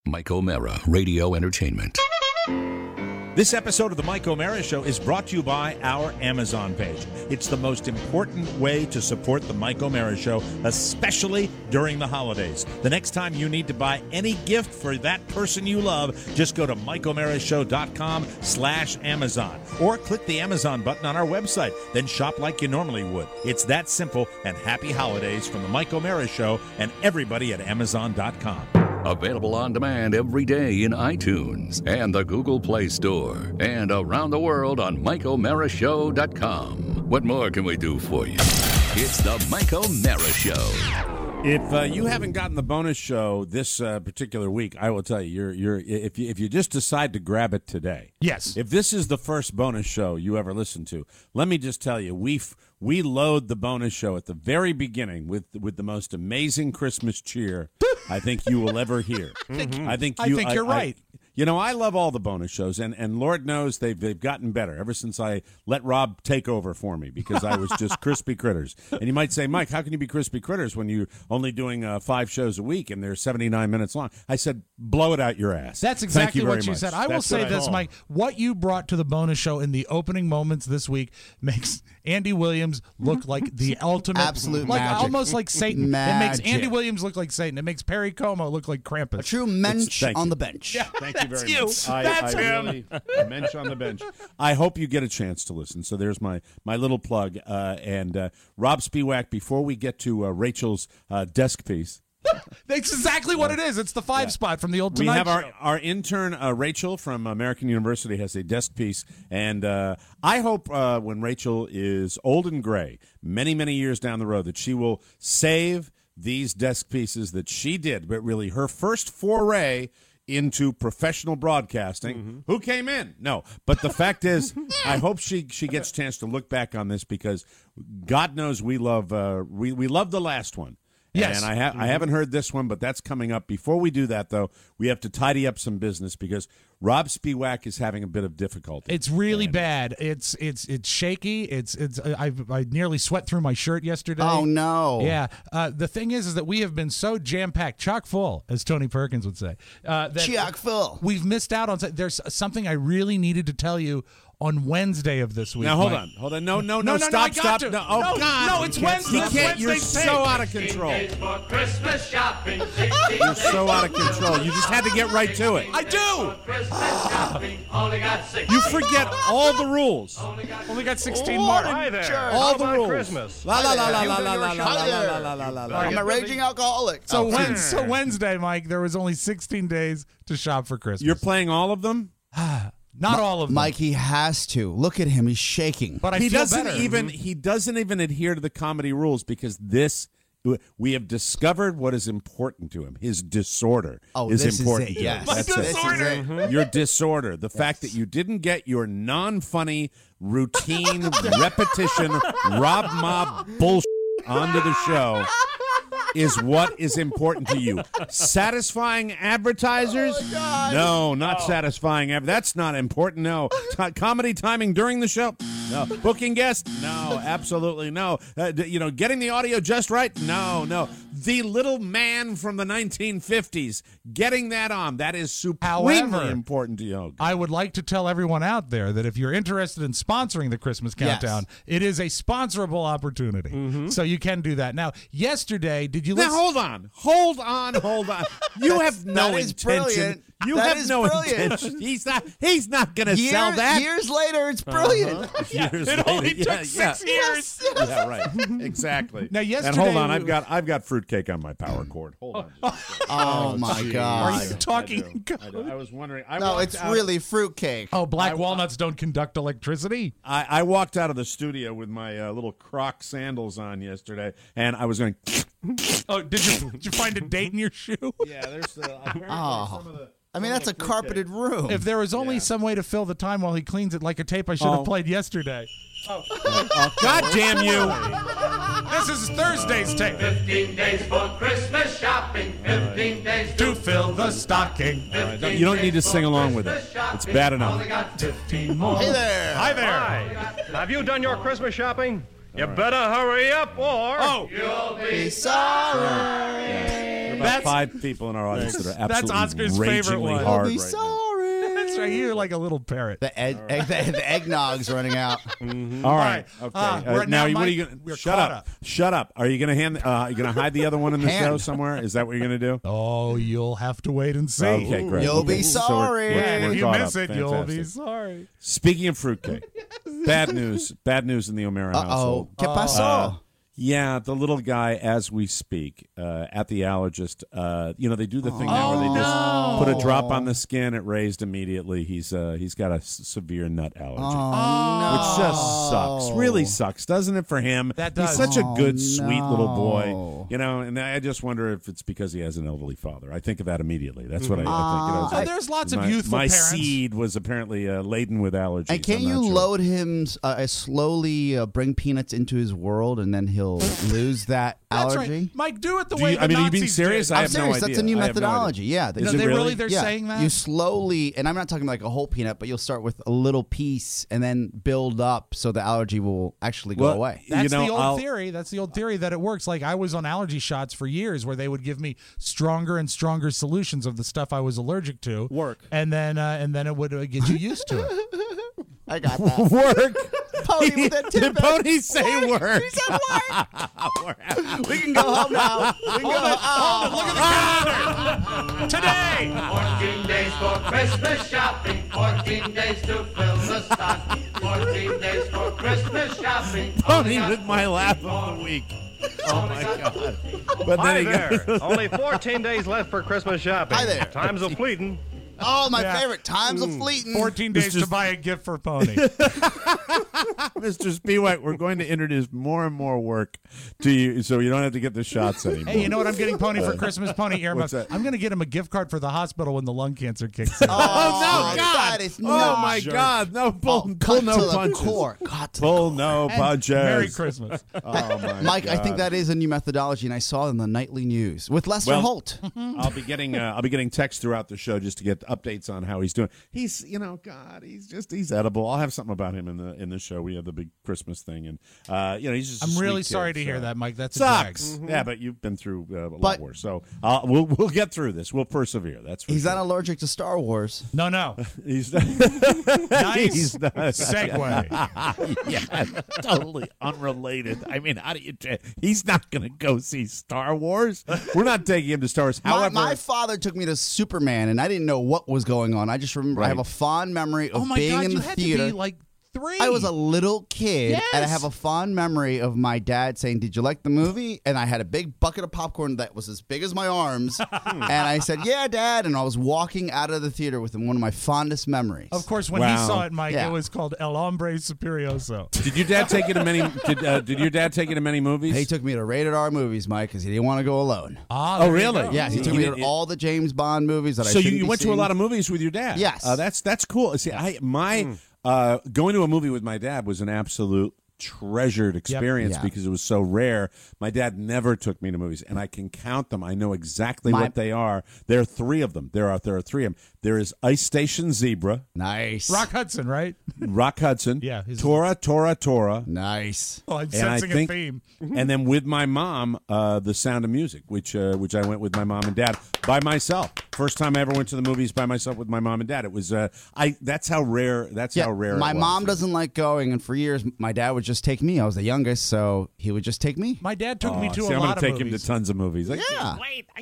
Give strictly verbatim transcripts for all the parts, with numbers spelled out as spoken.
Mike O'Mara, Radio Entertainment. This episode of the Mike O'Mara Show is brought to you by our Amazon page. It's the most important way to support the Mike O'Mara Show, especially during the holidays. The next time you need to buy any gift for that person you love, just go to mike o'mara show dot com slash Amazon or click the Amazon button on our website. Then shop like you normally would. It's that simple, and happy holidays from the Mike O'Mara Show and everybody at amazon dot com. Available on demand every day in iTunes and the Google Play Store and around the world on mike o'mara show dot com. What more can we do for you? It's the Mike O'Mara Show. If uh, you haven't gotten the bonus show this uh, particular week, I will tell you, you're you're if you if you just decide to grab it today. Yes. If this is the first bonus show you ever listen to, let me just tell you, we f- we load the bonus show at the very beginning with with the most amazing Christmas cheer I think you will ever hear. Mm-hmm. I think I you, think you're I, right. I, You know, I love all the bonus shows, and, and Lord knows they've they've gotten better ever since I let Rob take over for me because I was just Crispy Critters. And you might say, Mike, how can you be Crispy Critters when you're only doing uh, five shows a week and they're seventy-nine minutes long? I said, blow it out your ass. That's Thank exactly you what very you much. said. I will That's say what I this, thought. Mike. What you brought to the bonus show in the opening moments this week makes Andy Williams look like the ultimate, Absolute like magic. almost like Satan. It makes Magic. Andy Williams look like Satan. It makes Perry Como look like Krampus. A true mensch thank on you. the bench. Yeah. Thank you That's very you. much. I, That's I him. Really, a bench on the bench. I hope you get a chance to listen. So there's my, my little plug. Uh, and uh, Rob Spiewak, before we get to uh, Rachel's uh, desk piece, That's exactly what it is. It's the five Yeah. spot from the old we Tonight have our, Show. our intern, uh, Rachel, from American University, has a desk piece. And uh, I hope uh, when Rachel is old and gray, many, many years down the road, that she will save these desk pieces that she did, but really her first foray into professional broadcasting. Mm-hmm. Who came in? No. But the fact is, I hope she, she gets a chance to look back on this because God knows we love uh, we, we love the last one. Yes. And I, ha- I haven't heard this one, but that's coming up. Before we do that, though, we have to tidy up some business because Rob Spiewak is having a bit of difficulty. It's really And- bad. It's it's it's shaky. It's it's. I I nearly sweat through my shirt yesterday. Oh, no. Yeah. Uh, the thing is, is that we have been so jam packed, chock full, as Tony Perkins would say. Uh, that Chock full. We've missed out on. There's something I really needed to tell you on Wednesday of this week. Now, hold Mike. on. Hold on. No, no, No, no, no, no, stop, I got stop. to. No, oh, No, God. no, it's You can't- Wednesday. You It's can't. You're Wednesday's so tape. out of control. For Christmas shopping. You're so out of control. You just had to get right to it. I do. Christmas shopping. Only got six. You forget all the rules. Only got sixteen What more. a jerk. All How the about rules. Christmas? La la la la You la do la your la la shopping. la la la la la la. I'm a raging alcoholic. So, Oh, when, so Wednesday, Mike, there was only sixteen days to shop for Christmas. You're playing all of them? Not all of them. Mike, he has to. Look at him. He's shaking. But I he feel doesn't better. even he doesn't even adhere to the comedy rules because this we have discovered what is important to him. His disorder Oh, is this important is it. to Yes. him. My That's This it. is disorder. it. Mm-hmm. Your disorder, the fact that you didn't get your non-funny, routine, repetition, Rob Mob bullshit onto the show is what is important to you. Satisfying advertisers? No, not satisfying. Ad- That's not important. No. T- comedy timing during the show? No. Booking guests? No, absolutely no. Uh, d- you know, getting the audio just right? No, no. The Little Man from the nineteen fifties, getting that on, that is supremely However, important to you. I would like to tell everyone out there that if you're interested in sponsoring the Christmas Yes. Countdown, it is a sponsorable opportunity. So you can do that. Now, yesterday, did you Now listen? hold on, hold on, hold on. You have no that is intention. brilliant. You That have is no brilliant. intention. He's not. He's not going to Year- sell that. Years later, it's brilliant. Years it only later. took Yeah, six yeah. years. Yeah, right. Exactly. Now, and yesterday hold on, we- I've got I've got fruitcake on my power cord. Hold on. just a Oh, my Gee, God. Are you talking? I, do. I, do. I was wondering. I No, walked it's out- really fruitcake. Oh, black I- walnuts don't conduct electricity. I, I walked out of the studio with my uh, little Croc sandals on yesterday, and I was going. Oh, did you did you find a date in your shoe? Yeah, there's uh, apparently Oh. some of the. I mean, that's a carpeted room. If there was only Yeah. some way to fill the time while he cleans it like a tape I should Oh. have played yesterday. Oh, God damn you! This is Thursday's tape. Fifteen days for Christmas shopping. Fifteen days To fill the stocking. Don't- you don't need to sing along with it. It's bad enough. Only got fifteen more. Hey there. Hi there. Hi. Have you done your Christmas shopping? You better hurry up or... Oh, You'll be Be sorry. Everybody about That's- five people in our audience that are That's absolutely Oscar's favorite ragingly one. hard I'll be right now. sorry. That's right. You're like a little parrot. The, egg, egg, the, the eggnog's running out. All right. All Okay. right. Uh, Uh, we're- now, now, what are Mike, you going we're to shut caught up. up. Shut up. Are you going to hand? Uh, are you going to hide the other one in the Hand. show somewhere? Is that what you're going to do? Oh, you'll have to wait and see. Okay, great. You'll be Okay. So we're- sorry. we're- And we're if you caught miss up. it, you'll be Fantastic. sorry. Speaking of fruitcake, bad news. Bad news in the O'Mara Uh household. oh. ¿Qué pasó? Uh, Yeah, the little guy, as we speak, uh, at the allergist, uh, you know, they do the thing now where they just no. put a drop on the skin, it raised immediately. He's uh, he's got a s- severe nut allergy. Oh, Which just sucks. Really sucks, doesn't it, for him? That does. He's such a good, Oh, sweet little boy. no. You know, and I just wonder if it's because he has an elderly father. I think of that immediately. That's what I, I think. You know, it's Oh, like, there's lots of my, youthful my parents. seed was apparently uh, laden with allergies. And can I'm you not sure. load him uh, slowly, uh, bring peanuts into his world, and then he'll lose that That's allergy? right. Mike, do it the Do way you- the I mean, are you being Nazis serious? did. I I'm have no serious. That's a idea. new I have no methodology. idea. Yeah. Is there's- No, it they really? really they're yeah. saying that. You slowly, and I'm not talking like a whole peanut, but you'll start with a little piece and then build up so the allergy will actually go Well, away. you That's know, the old I'll- theory. That's the old theory that it works. Like I was on allergy shots for years, where they would give me stronger and stronger solutions of the stuff I was allergic to. Work. and then uh, and then it would uh, get you used to it. I got that. Work. Pony with that Did tip. Pony say work? He said work. We can go home now. We can go home. Look at the calendar today. Fourteen days for Christmas shopping. Fourteen days to fill the stock. Fourteen days for Christmas shopping. Pony with my laugh of the week. Oh my God! But Hi then he there. goes, Only fourteen days left for Christmas shopping. Hi there. Times of fleeting. Oh, my Yeah. favorite. Times of fleeting. Fourteen days It's to just- buy a gift for Pony. Mister Spiewak, we're going to introduce more and more work to you, so you don't have to get the shots anymore. Hey, you know what I'm getting Pony for Christmas? Pony What's earmuffs. that? I'm going to get him a gift card for the hospital when the lung cancer kicks in. Oh, Oh, no, God! That is Oh not my jerk. God! No, pull, Oh, pull cut no to the punches. core. Cut to the Pull core. no And punches. Merry Christmas. Oh my Mike, I think God. that is a new methodology, and I saw it in the nightly news with Lester Well- Holt. I'll be getting uh, I'll be getting texts throughout the show just to get updates on how he's doing. He's you know God he's just he's edible. I'll have something about him in the in the show. We have the big Christmas thing and uh, you know he's just. a I'm really sweet sorry kid, to hear so. that, Mike. That's a drag. Sucks. Yeah, but you've been through uh, a lot But- worse. So uh, we'll we'll get through this. We'll persevere. That's for He's sure. not allergic to Star Wars. No, no. He's Nice he's not. segue. Yeah, totally unrelated. I mean, how do you? Tra- he's not going to go see Star Wars. We're not taking him to Star Wars. My, However, my father took me to Superman, and I didn't know what was going on. I just remember I Right. have a fond memory of Oh my being God, in you the had theater. to be like three. I was a little kid, and I Yes. have a fond memory of my dad saying, "Did you like the movie?" And I had a big bucket of popcorn that was as big as my arms, and I said, "Yeah, Dad." And I was walking out of the theater with him. One of my fondest memories. Of course, when he Wow. saw it, Mike, Yeah. it was called El Hombre Superioso. did your dad take you to many? Did, uh, did your dad take you to many movies? He took me to rated R movies, Mike, because he didn't want to go alone. Ah, Oh, there you really? go. Yes, he He- took he me did- to all the James Bond movies that I so you, shouldn't you be went to a seeing. lot of movies with your dad. Yes. uh, that's that's cool. See, I my uh, going to a movie with my dad was an absolute treasured experience Yeah. because it was so rare. My dad never took me to movies, and I can count them. I know exactly My- what they are. There are three of them. There are there are three of them. There is Ice Station Zebra, Nice. Rock Hudson, right? Rock Hudson, Yeah, he's- Tora Tora Tora. Nice. Oh, I'm And I sensing think- a theme. and then with my mom, uh, The Sound of Music, which uh, which I went with my mom and dad by myself. First time I ever went to the movies by myself with my mom and dad. It was uh, I. That's how rare. That's Yeah, how rare. my it was. mom doesn't like going, and for years, my dad would just take me. I was the youngest, so he would just take me. My dad took me Aw, to see, a I'm lot gonna of take him movies. to tons of movies. Like, Yeah.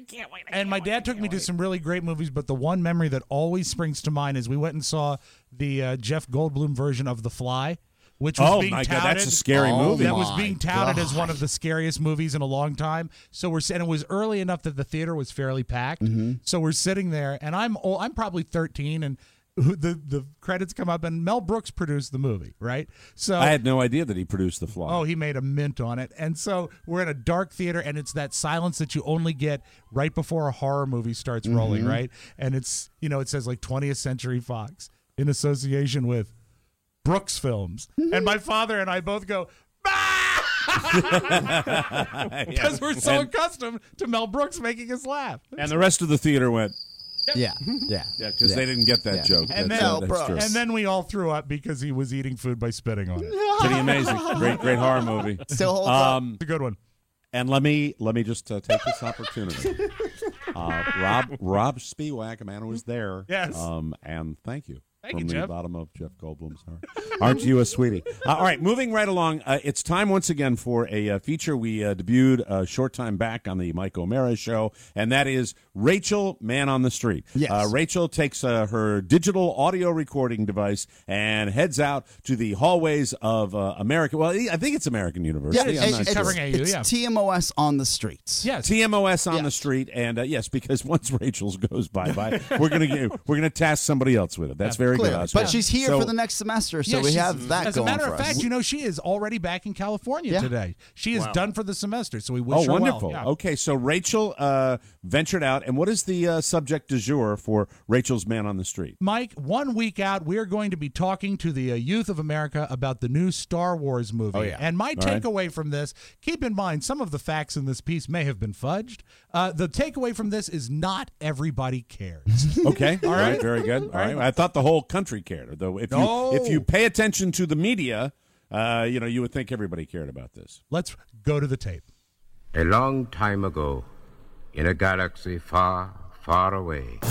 And my dad took me to some really great movies, but the one memory that always springs to mind is we went and saw the uh, Jeff Goldblum version of The Fly, which was Oh being my touted. God, that's a scary Oh movie. That was my being touted as one God. of the scariest movies in a long time. So we're and it was early enough that the theater was fairly packed. Mm-hmm. So we're sitting there, and I'm old, I'm probably thirteen, and the the credits come up, and Mel Brooks produced the movie, right? So I had no idea that he produced The Fly. Oh, he made a mint on it. And so we're in a dark theater, and it's that silence that you only get right before a horror movie starts rolling, right? And it's, you know, it says like twentieth Century Fox in association with Brooks Films. And my father and I both go, because we're so and, accustomed to Mel Brooks making us laugh. and the rest of the theater went, Yeah, yeah, yeah, because they didn't get that Yeah. joke. And that's, then, uh, that's Brooks. true. and then we all threw up because he was eating food by spitting on it. Pretty amazing. Great, great horror movie. Still holds up. Um, It's a good one. and let me let me just uh, take this opportunity Uh, Rob Rob Spiewak, a man who was there. Yes. Um, and thank you. Thank From you, the Jeff. bottom of Jeff Goldblum's heart. Aren't you a sweetie? Uh, all right, moving right along. Uh, it's time once again for a uh, feature we uh, debuted a short time back on the Mike O'Mara Show, and that is Rachel, Man on the Street. Yes. Uh, Rachel takes uh, her digital audio recording device and heads out to the hallways of uh, America. Well, I think it's American University. Yeah, I'm it- not it's, sure. covering A U, it's yeah. T M O S on the streets. Yes. T M O S on Yes. the street, and uh, yes, because once Rachel's goes bye bye, we're gonna get, we're gonna task somebody else with it. That's very Clear. good. Oscar. But she's here So- for the next semester, so Yeah, we she's- have that As going a matter for of us. fact, you know, she is already back in California Yeah. today. She is done for the semester, so we wish Oh, her wonderful. well. Yeah. Okay, so Rachel uh, ventured out, and what is the uh, subject du jour for Rachel's Man on the Street? Mike, one week out, we're going to be talking to the uh, youth of America about the new Star Wars movie. Oh, yeah. And my All right. takeaway from this, keep in mind, some of the facts in this piece may have been fudged. Uh, the takeaway from this is not everybody cares. Okay, all right, right. very good. All right, I thought the whole country cared, though. If you No. if you pay attention to the media, uh, you know you would think everybody cared about this. Let's go to the tape. A long time ago, in a galaxy far, far away.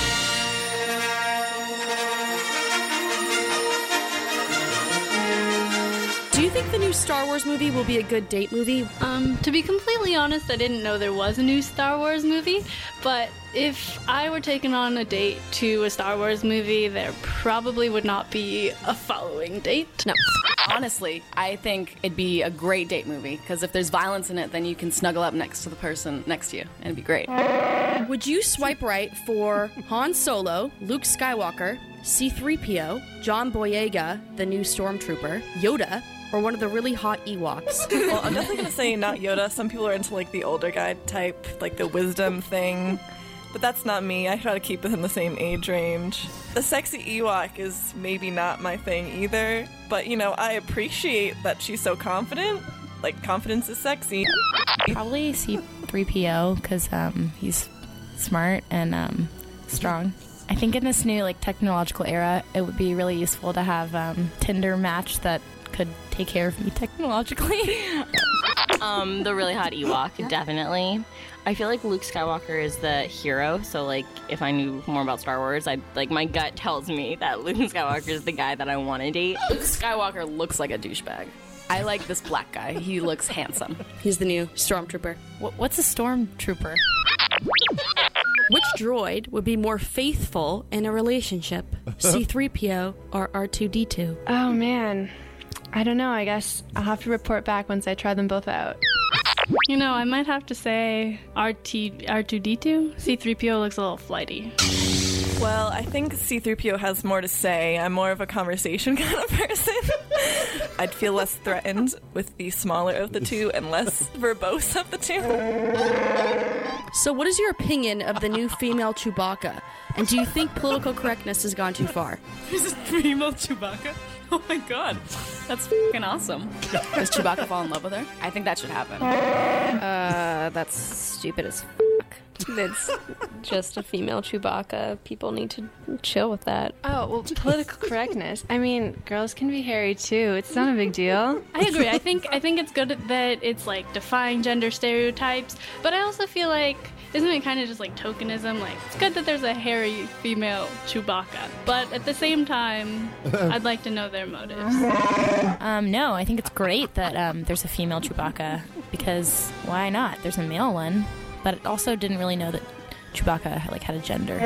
Do you think the new Star Wars movie will be a good date movie? Um, to be completely honest, I didn't know there was a new Star Wars movie, but if I were taken on a date to a Star Wars movie, there probably would not be a following date. No. Honestly, I think it'd be a great date movie, because if there's violence in it, then you can snuggle up next to the person next to you, and it'd be great. Would you swipe right for Han Solo, Luke Skywalker, C three P O, John Boyega, the new Stormtrooper, Yoda, or one of the really hot Ewoks? Well, I'm definitely gonna say not Yoda. Some people are into like the older guy type, like the wisdom thing. But that's not me. I try to keep within the same age range. The sexy Ewok is maybe not my thing either. But, you know, I appreciate that she's so confident. Like, confidence is sexy. Probably C three P O because um, he's smart and um, strong. I think in this new like technological era, it would be really useful to have um, Tinder match that could take care of me technologically. um, the really hot Ewok, definitely. I feel like Luke Skywalker is the hero, so like if I knew more about Star Wars, I like my gut tells me that Luke Skywalker is the guy that I want to date. Luke Skywalker looks like a douchebag. I like this black guy. He looks handsome. He's the new Stormtrooper. Wh- What's a Stormtrooper? Which droid would be more faithful in a relationship, C three P O or R two D two? Oh man, I don't know. I guess I'll have to report back once I try them both out. You know, I might have to say R T, R two D two. C three P O looks a little flighty. Well, I think C three P O has more to say. I'm more of a conversation kind of person. I'd feel less threatened with the smaller of the two and less verbose of the two. So what is your opinion of the new female Chewbacca? And do you think political correctness has gone too far? There's a female Chewbacca? Oh my god. That's f***ing awesome. Does Chewbacca fall in love with her? I think that should happen. Uh, that's stupid as fuck. It's just a female Chewbacca. People need to chill with that. Oh, well, political correctness. I mean, girls can be hairy too. It's not a big deal. I agree. I think I think it's good that it's like defying gender stereotypes, but I also feel like isn't it kind of just like tokenism? Like it's good that there's a hairy female Chewbacca, but at the same time, I'd like to know their motives. Um, no, I think it's great that um, there's a female Chewbacca because why not? There's a male one, but it also didn't really know that Chewbacca like had a gender.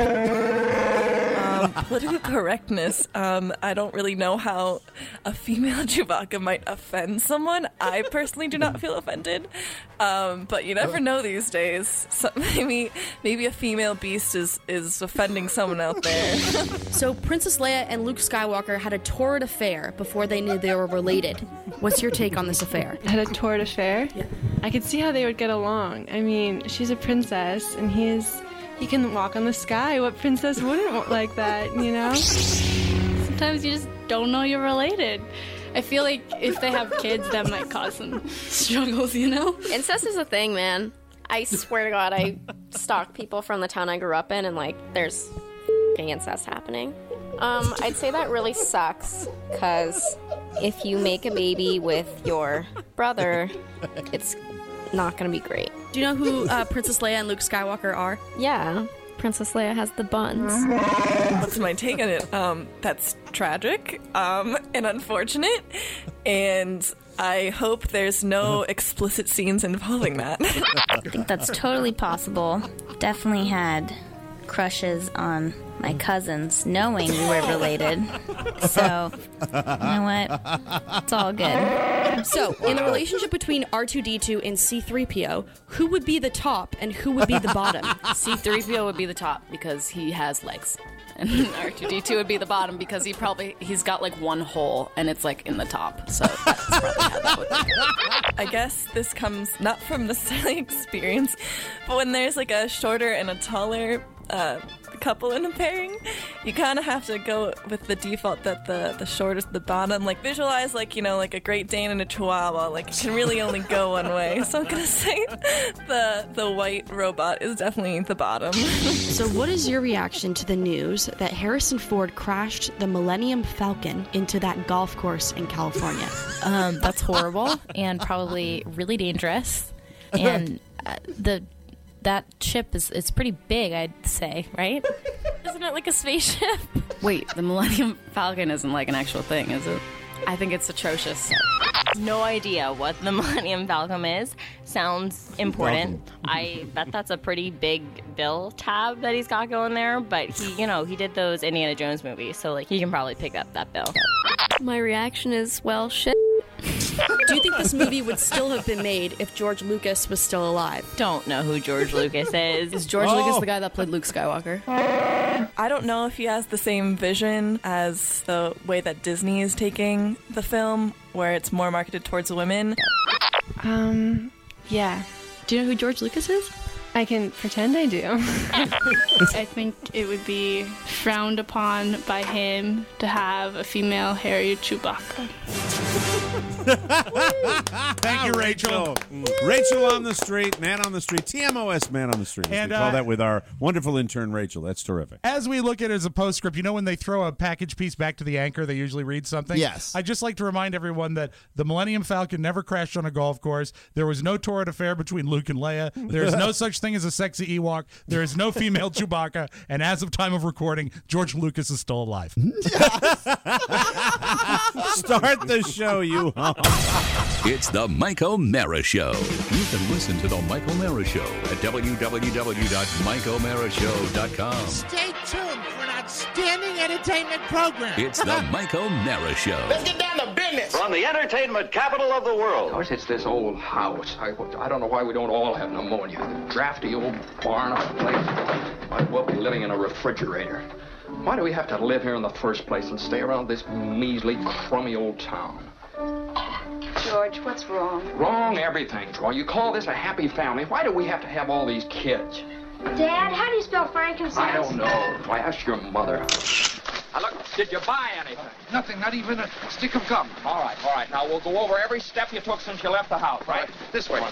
Um, political correctness. Um, I don't really know how a female Chewbacca might offend someone. I personally do not feel offended, um, but you never know these days. So maybe maybe a female beast is is offending someone out there. So Princess Leia and Luke Skywalker had a torrid affair before they knew they were related. What's your take on this affair? Had a torrid affair? Yeah. I could see how they would get along. I mean, she's a princess and he's he can walk on the sky. What princess wouldn't want like that, you know? Sometimes you just don't know you're related. I feel like if they have kids, that might cause some struggles, you know? Incest is a thing, man. I swear to God, I stalk people from the town I grew up in, and like, there's f***ing incest happening. Um, I'd say that really sucks, because if you make a baby with your brother, it's not gonna be great. Do you know who uh, Princess Leia and Luke Skywalker are? Yeah. Princess Leia has the buns. What's my take on it? Um, that's tragic um, and unfortunate, and I hope there's no explicit scenes involving that. I think that's totally possible. Definitely had crushes on my cousins, knowing we were related. So, you know what? It's all good. So, in the relationship between R two D two and C three P O, who would be the top and who would be the bottom? C three P O would be the top because he has legs. And R two D two would be the bottom because he probably, he's got like one hole and it's like in the top. So that's probably how that would be. I guess this comes not from necessarily experience, but when there's like a shorter and a taller uh, couple in a pairing, you kind of have to go with the default that the, the short is the bottom. Like visualize like, you know, like a Great Dane and a Chihuahua. Like you can really only go one way. So I'm going to say the, the white robot is definitely the bottom. So what is your reaction to the news that Harrison Ford crashed the Millennium Falcon into that golf course in California? Um, that's horrible and probably really dangerous. And uh, the that ship is it's pretty big, I'd say, right? Isn't it like a spaceship? Wait, the Millennium Falcon isn't like an actual thing, is it? I think it's atrocious. No idea what the Millennium Falcon is. Sounds important. I bet that's a pretty big bill tab that he's got going there. But he, you know, he did those Indiana Jones movies, so like he can probably pick up that bill. My reaction is, well, shit. Do you think this movie would still have been made if George Lucas was still alive? Don't know who George Lucas is. Is George Oh. Lucas the guy that played Luke Skywalker? I don't know if he has the same vision as the way that Disney is taking the film, where it's more marketed towards women. Um, yeah. Do you know who George Lucas is? I can pretend I do. I think it would be frowned upon by him to have a female hairy Chewbacca. Thank you, Rachel. Rachel on the street, man on the street, T M O S man on the street. as And, we call uh, that with our wonderful intern, Rachel. That's terrific. As we look at it as a postscript, you know when they throw a package piece back to the anchor, they usually read something? Yes. I'd just like to remind everyone that the Millennium Falcon never crashed on a golf course. There was no torrid affair between Luke and Leia. There is no such thing as a sexy Ewok. There is no female Chewbacca. And as of time of recording, George Lucas is still alive. Start the show, you home. It's the Mike O'Mara Show. You can listen to the Mike O'Mara Show at w w w dot mike o'mara show dot com. Stay tuned for an outstanding entertainment program. It's the Mike O'Mara Show. Let's get down to business. From the entertainment capital of the world. Of course, it's this old house. I, I don't know why we don't all have pneumonia. The drafty old barn of a place. Might well be living in a refrigerator. Why do we have to live here in the first place and stay around this measly, crummy old town? George, what's wrong? Wrong everything, Troy. You call this a happy family. Why do we have to have all these kids? Dad, how do you spell frankincense? I don't know. Troy, ask your mother. Now, look, did you buy anything? Nothing, not even a stick of gum. All right, all right. Now, we'll go over every step you took since you left the house, right? This way.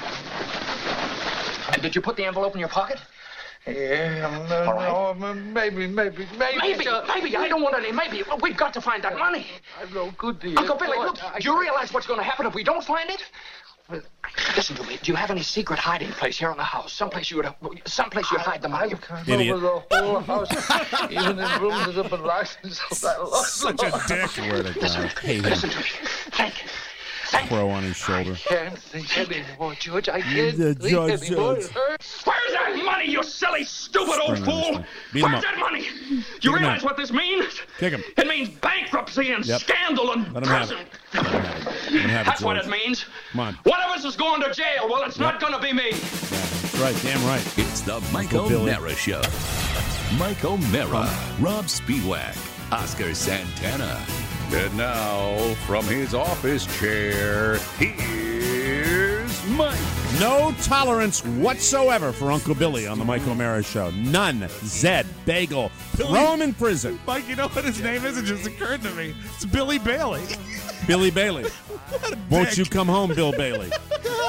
And did you put the envelope in your pocket? Yeah, no, All no, maybe, maybe, maybe. Maybe, uh, maybe. I don't want any maybe. We've got to find that money. I'm no good to you. Uncle Billy, Boy, look, I- do you realize what's going to happen if we don't find it? Listen to me. Do you have any secret hiding place here in the house? Someplace you would, someplace you'd hide the money. Idiot. Over the whole house, even in rooms that have been licensed. Such a dick. Swear to God. Hate him. Listen to me. Think. Crow on his shoulder. Can't think anymore, George. I can't The think George, anymore. George. It hurts. Where's that money, you silly, stupid old Scream on this fool? thing. Beat him Where's up. that money? Kick You him realize out. what this means? Kick him. It means bankruptcy and Yep. scandal and Let him have prison. it. Let him have it. Let him have it, That's what George. it means. Come on. One of us is going to jail. Well, it's not Yep. going to be me. That's right. Damn right. It's the Mike Uncle Billy. O'Mara Show. Mike O'Mara, Rob Spiewak, Oscar Santana. And now, from his office chair, here's Mike. No tolerance whatsoever for Uncle Billy on the Mike O'Mara Show. None. Zed. Bagel. Throw him in prison. Mike, you know what his name is? It just occurred to me. It's Billy Bailey. Billy Bailey. Won't dick. you come home, Bill Bailey?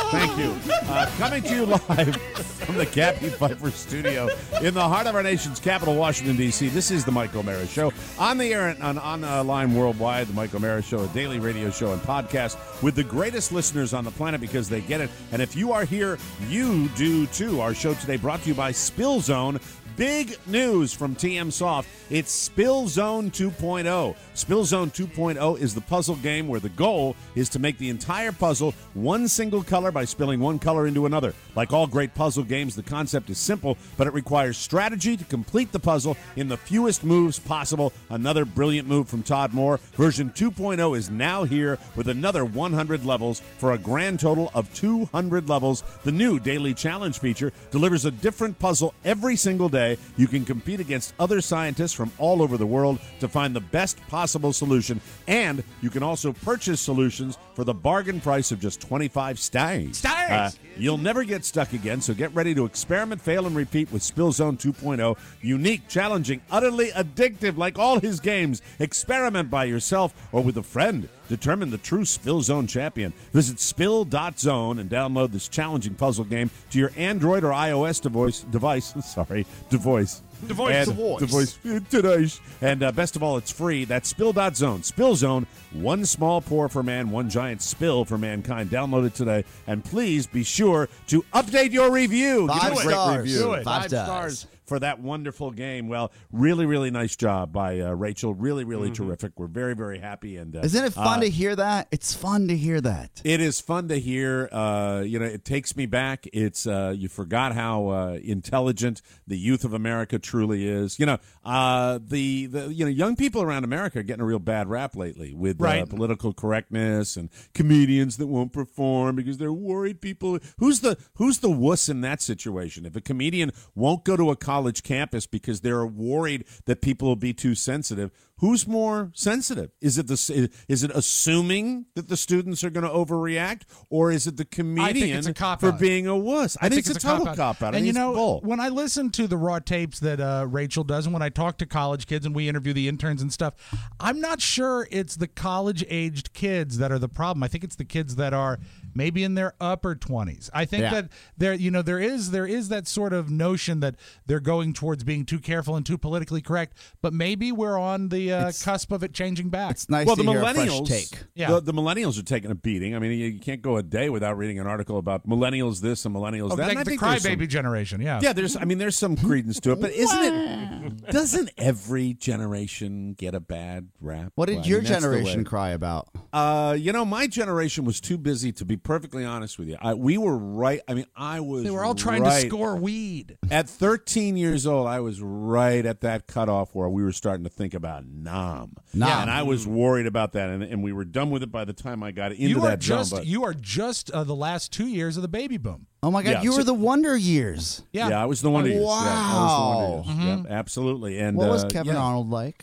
Thank you. Uh, coming to you live from the Cappy Pfeiffer studio in the heart of our nation's capital, Washington, D C. This is the Mike O'Mara Show. On the air and on, on uh, line worldwide, the Mike O'Mara Show, a daily radio show and podcast with the greatest listeners on the planet because they get it. And if you are here, you do too. Our show today brought to you by Spill Zone. Big news from T M Soft. It's Spill Zone two point oh. Spill Zone two point oh is the puzzle game where the goal is to make the entire puzzle one single color by spilling one color into another. Like all great puzzle games, the concept is simple, but it requires strategy to complete the puzzle in the fewest moves possible. Another brilliant move from Todd Moore. Version two point oh is now here with another one hundred levels for a grand total of two hundred levels. The new daily challenge feature delivers a different puzzle every single day. You can compete against other scientists from all over the world to find the best possible solution, and you can also purchase solutions for the bargain price of just twenty-five stars. Stars! Uh, you'll never get stuck again, so get ready to experiment, fail, and repeat with Spill Zone two point oh. Unique, challenging, utterly addictive, like all his games. Experiment by yourself or with a friend. Determine the true Spill Zone champion. Visit spill dot zone and download this challenging puzzle game to your Android or iOS device. device sorry, device. Device. And, Device. device. Today. And uh, best of all, it's free. That's spill dot zone. Spill Zone, one small pour for man, one giant spill for mankind. Download it today. And please be sure to update your review. Five Give it a great stars. review. Do it. Five, Five stars. stars. For that wonderful game. Well, really, really nice job by uh, Rachel. Really, really Mm-hmm. terrific. We're very, very happy. And uh, Isn't it fun uh, to hear that? It's fun to hear that. It is fun to hear. Uh, you know, it takes me back. It's uh, you forgot how uh, intelligent the youth of America truly is. You know, uh, the the you know young people around America are getting a real bad rap lately with uh, Right. political correctness and comedians that won't perform because they're worried people. Who's the who's the wuss in that situation? If a comedian won't go to a college campus because they're worried that people will be too sensitive, who's more sensitive? Is it the is it assuming that the students are going to overreact, or is it the comedian it's a cop for out. being a wuss? I, think, it's a total cop out. I And think you it's know, bull. when I listen to the raw tapes that uh, Rachel does, and when I talk to college kids and we interview the interns and stuff, I'm not sure it's the college-aged kids that are the problem. I think it's the kids that are maybe in their upper twenties. I think Yeah. that there, you know, there is there is that sort of notion that they're going towards being too careful and too politically correct. But maybe we're on the uh, cusp of it changing back. It's nice well, to the hear a fresh millennials, take. Yeah. the, the millennials are taking a beating. I mean, you, you can't go a day without reading an article about millennials this and millennials Oh, that. like And I the think there's crybaby some- generation, yeah. Yeah, there's. I mean, there's some credence to it, but isn't it? Doesn't every generation get a bad rap? What did Well, I your mean, that's the generation way. cry about? Uh, you know, my generation was too busy to be perfectly honest with you. I, we were right. I mean, I was. They were all trying right. to score weed. At thirteen years old, I was right at that cutoff where we were starting to think about Nom. Nom. And I was worried about that, and, and we were done with it by the time I got into You are that zone. just But you are just uh, the last two years of the baby boom. Oh my God, Yeah, you so- were the Wonder Years. Yeah, yeah, I was the Wonder Years. Yeah, I was the Wonder Wow. Years. Yeah, absolutely. And What was uh, Kevin yeah. Arnold like?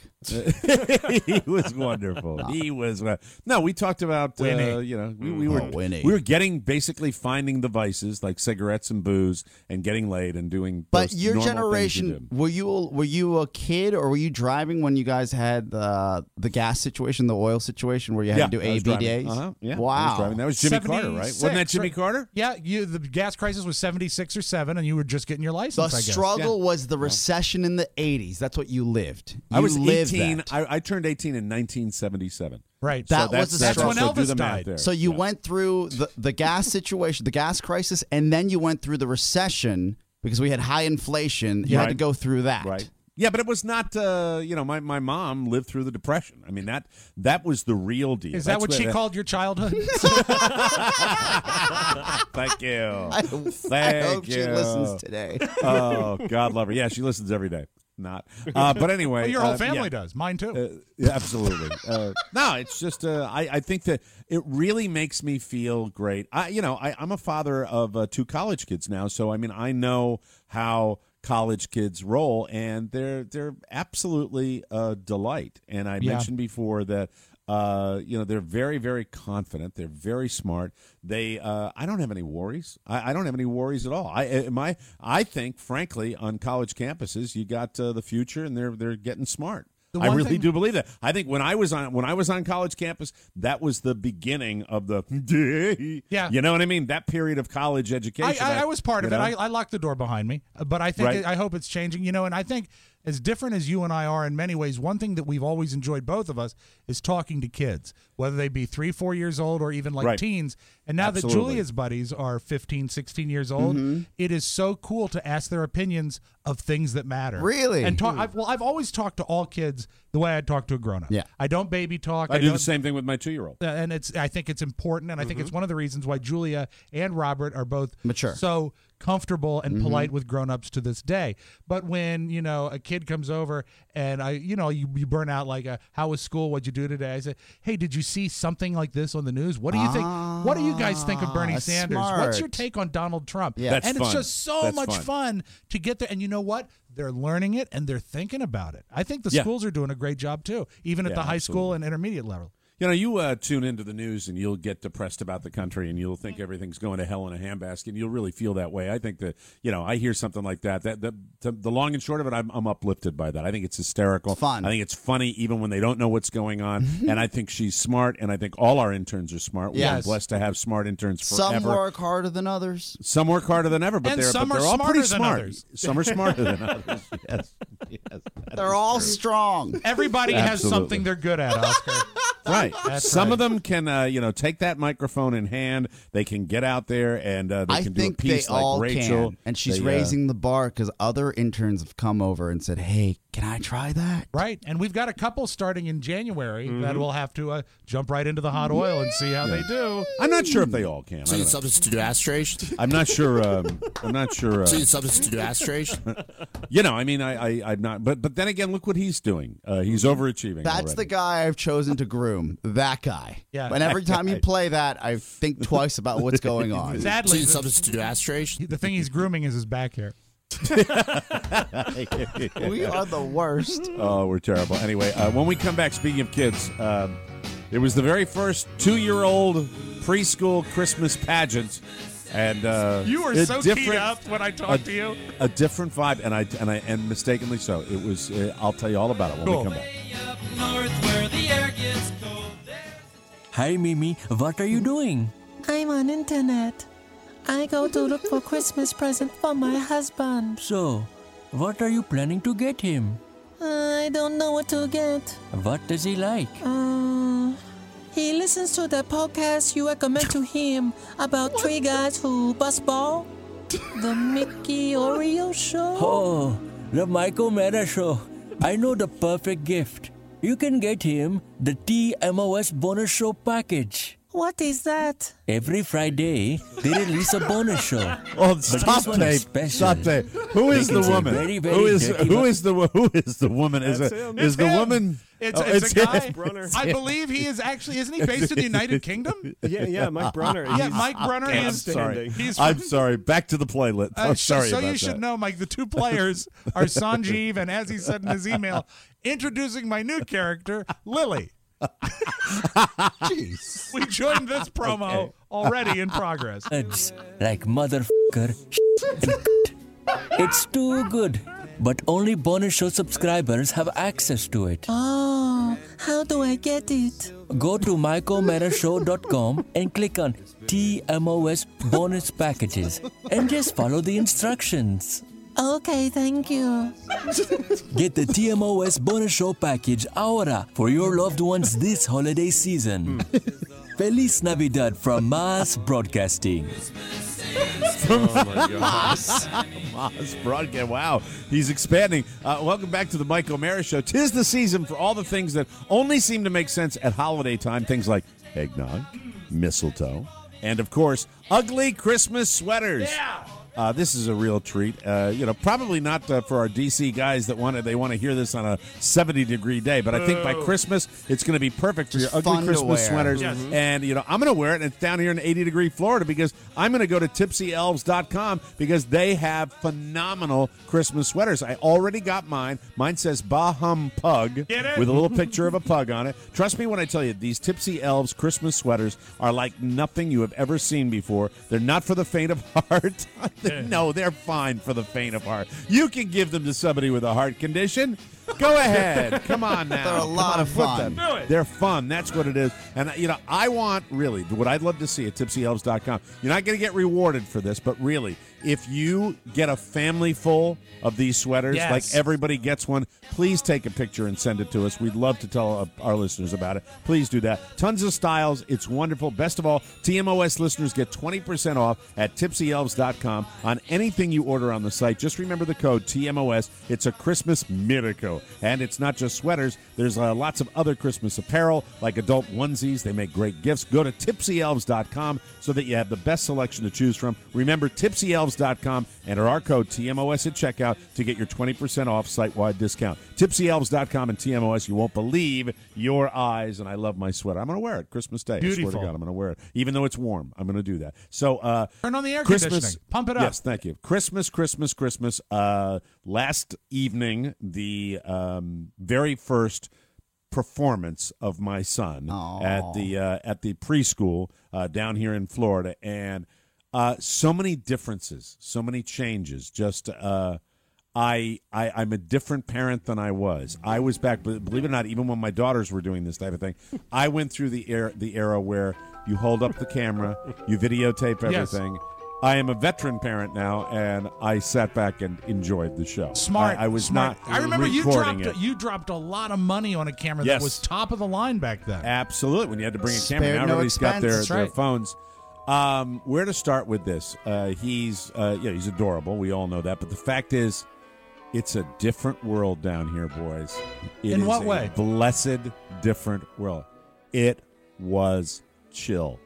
he was wonderful. He was. Uh, no, we talked about. Uh, Winnie. you know, we, we were Oh, Winnie. we were getting basically finding the vices like cigarettes and booze and getting laid and doing. But those your normal things you generation, do. were you were you a kid or were you driving when you guys had the the gas situation, the oil situation, where you had Yeah, to do I was A B driving. days? Uh-huh, yeah, I was wow. driving. That was Jimmy Carter, right? Wasn't that seventy-six, Jimmy right? Carter? Yeah, you the gas crisis was seventy-six or seven, and you were just getting your The license. I guess. struggle Yeah. was the recession in the eighties. That's what you lived. You I was lived eighteen. that. I, I turned eighteen in nineteen seventy-seven. Right. That so was the that's, struggle. that's when so do Elvis the math died. there. So you Yeah. went through the, the gas situation, the gas crisis, and then you went through the recession because we had high inflation. You had to Right. go through that. Right. Yeah, but it was not. Uh, you know, my, my mom lived through the Depression. I mean that that was the real deal. Is that That's what where she the- called your childhood? Thank you. I, Thank I hope you. she listens today. Oh, God love her. Yeah, she listens every day. Not. Uh, but anyway. Well, your whole uh, family yeah. does. Mine too. Uh, yeah, absolutely. Uh, no, it's just uh, I, I think that it really makes me feel great. I, you know, I, I'm a father of uh, two college kids now, so I mean, I know how college kids roll, and they're they're absolutely a delight. And I Yeah. mentioned before that. Uh, you know, they're very, very confident. They're very smart. They, uh, I don't have any worries. I, I don't have any worries at all. I, uh, my, I think, frankly, on college campuses, you got uh, the future, and they're they're getting smart. The I one really thing- do believe that. I think when I was on when I was on college campus, that was the beginning of the Yeah. You know what I mean? That period of college education. I, I, I was part of you it. know? I, I locked the door behind me, but I think Right. it, I hope it's changing. You know, and I think as different as you and I are in many ways, one thing that we've always enjoyed, both of us, is talking to kids, whether they be three, four years old, or even like Right. teens. And now Absolutely. that Julia's buddies are fifteen, sixteen years old, Mhm. it is so cool to ask their opinions of things that matter. Really? And talk. I've, well, I've always talked to all kids the way I'd talk to a grown up. Yeah. I don't baby talk. I do don't- the same thing with my two-year-old. uh, and it's I think it's important, and I think it's one of the reasons why Julia and Robert are both Mature. so comfortable and Mhm. polite with grown-ups to this day. But when, you know, a kid comes over and I you know you, you burn out like a, how was school, what'd you do today, I say, hey, did you see something like this on the news? What do you think what do you guys think of Bernie Ah, Sanders? What's your smart. take on Donald Trump? Yeah. That's and fun. it's just so That's much fun. fun to get there. And you know what? They're learning it and they're thinking about it. I think the Yeah. schools are doing a great job too, even at Yeah, the high school absolutely. and intermediate level. You know, you uh, tune into the news and you'll get depressed about the country and you'll think everything's going to hell in a handbasket and you'll really feel that way. I think that, you know, I hear something like that. That, that the, the long and short of it, I'm, I'm uplifted by that. I think it's hysterical. It's fun. I think it's funny even when they don't know what's going on. And I think she's smart, and I think all our interns are smart. We're Yes. blessed to have smart interns forever. Some work harder than others. Some work harder than ever, but And they're, some but are they're all smarter pretty than smart. others. Some are smarter than others. Yes. Yes. That They're is all true. strong. Everybody has Absolutely. something they're good at, Oscar. Right. That's Some right. of them can, uh, you know, take that microphone in hand. They can get out there and uh, they I can think do a piece they like all Rachel. can. And she's They, uh, raising the bar because other interns have come over and said, hey, can I try that? Right. And we've got a couple starting in January that will have to uh, jump right into the hot oil and see how they do. I'm not sure if they all can. I So don't you know. substitute asterisk? I'm not sure. Um, I'm not sure. Uh, So you substitute asterisk? you know, I mean, I, I, I'm not. But, but then again, look what he's doing. Uh, he's overachieving. That's already. the guy I've chosen to groom. That guy. Yeah. And every time you Right. play that, I think twice about what's going on. So Sadly, you the, substitute asterisk? the thing he's grooming is his back hair. We are the worst. Oh, we're terrible. Anyway, uh, when we come back, speaking of kids, um, it was the very first two-year-old preschool Christmas pageant, and uh, You were a so keyed different- up when I talked a, to you. A different vibe, and I and I and mistakenly so. It was. Uh, I'll tell you all about it when Cool. we come back. Hi, Mimi. What are you doing? I'm on internet. I go to look for Christmas present for my husband. So, what are you planning to get him? I don't know what to get. What does he like? Uh, he listens to the podcast you recommend to him about three guys who bust ball. The Mickey Oreo show. Oh, the Mike O'Mara show. I know the perfect gift. You can get him the T M O S bonus show package. What is that? Every Friday, they release a bonus show. Oh, But stop, this one is Dave. special. Stop, Dave. Who is the Because they're woman? very, very who is dirty who bu- is the wo- who is the woman? Is That's it him. is It's the him. woman? It's, Oh, it's, a guy. him. Brunner. I believe he is actually, isn't he based in the United Kingdom? Yeah, yeah, Mike Brunner. Yeah, He's Mike Brunner I'm is. sorry. He's I'm from- sorry. Back to the playlist. Uh, I'm so- sorry so about you that. should know, Mike, the two players are Sanjeev and, as he said in his email, introducing my new character, Lily. Jeez. We joined this promo already in progress. It's like motherfucker. It's too good. But only bonus show subscribers have access to it. Oh, how do I get it? Go to mike o'mara show dot com and click on T M O S bonus packages and just follow the instructions. Okay, thank you. Get the T M O S bonus show package ahora for your loved ones this holiday season. Feliz Navidad from Mass Broadcasting. From Moss. Moss broadcast. Wow, he's expanding. Uh, welcome back to the Mike O'Mara Show. Tis the season for all the things that only seem to make sense at holiday time. Things like eggnog, mistletoe, and of course, ugly Christmas sweaters. Yeah. Uh, this is a real treat. Uh, you know, probably not uh, for our D C guys that want to. They want to hear this on a seventy degree day. But I think by Christmas, it's going to be perfect for Just your fun ugly to Christmas wear. sweaters. Yes. And you know, I'm going to wear it. And it's down here in eighty degree Florida because I'm going to go to tipsy elves dot com because they have phenomenal Christmas sweaters. I already got mine. Mine says Baham Pug Get it? with a little picture of a pug on it. Trust me when I tell you, these Tipsy Elves Christmas sweaters are like nothing you have ever seen before. They're not for the faint of heart. No, they're fine for the faint of heart. You can give them to somebody with a heart condition. Go ahead. Come on now. They're a lot of Put fun. them- They're fun. That's what it is. And, you know, I want, really, what I'd love to see at tipsy elves dot com, you're not going to get rewarded for this, but really, if you get a family full of these sweaters, Yes. like everybody gets one, please take a picture and send it to us. We'd love to tell uh, our listeners about it. Please do that. Tons of styles. It's wonderful. Best of all, T M O S listeners get twenty percent off at tipsy elves dot com on anything you order on the site. Just remember the code T M O S. It's a Christmas miracle. And it's not just sweaters. There's uh, lots of other Christmas apparel, like adult onesies. They make great gifts. Go to tipsy elves dot com so that you have the best selection to choose from. Remember, tipsy elves dot com. Enter our code T M O S at checkout to get your twenty percent off site-wide discount. tipsy elves dot com and T M O S. You won't believe your eyes. And I love my sweater. I'm going to wear it Christmas Day. I swear Beautiful. to God, I'm going to wear it. Even though it's warm, I'm going to do that. So, uh, Turn on the air Christmas, conditioning. Pump it up. Yes, thank you. Christmas, Christmas, Christmas. Uh, last evening, the um, very first performance of my son at the uh, at the preschool uh, down here in Florida, and uh, so many differences, so many changes. Just uh, I, I I'm a different parent than I was. I was back, believe it or not, even when my daughters were doing this type of thing. I went through the era the era where you hold up the camera, you videotape Yes. everything. I am a veteran parent now, and I sat back and enjoyed the show. Smart. I, I was smart. not. I remember you recording dropped it. you dropped a lot of money on a camera Yes. that was top of the line back then. Absolutely. When you had to bring a camera, Spared now no everybody's got their, expense. their That's right. phones. Um, where to start with this? Uh, he's uh, yeah, he's adorable. We all know that. But the fact is, it's a different world down here, boys. It In is what a way? Blessed different world. It was chill.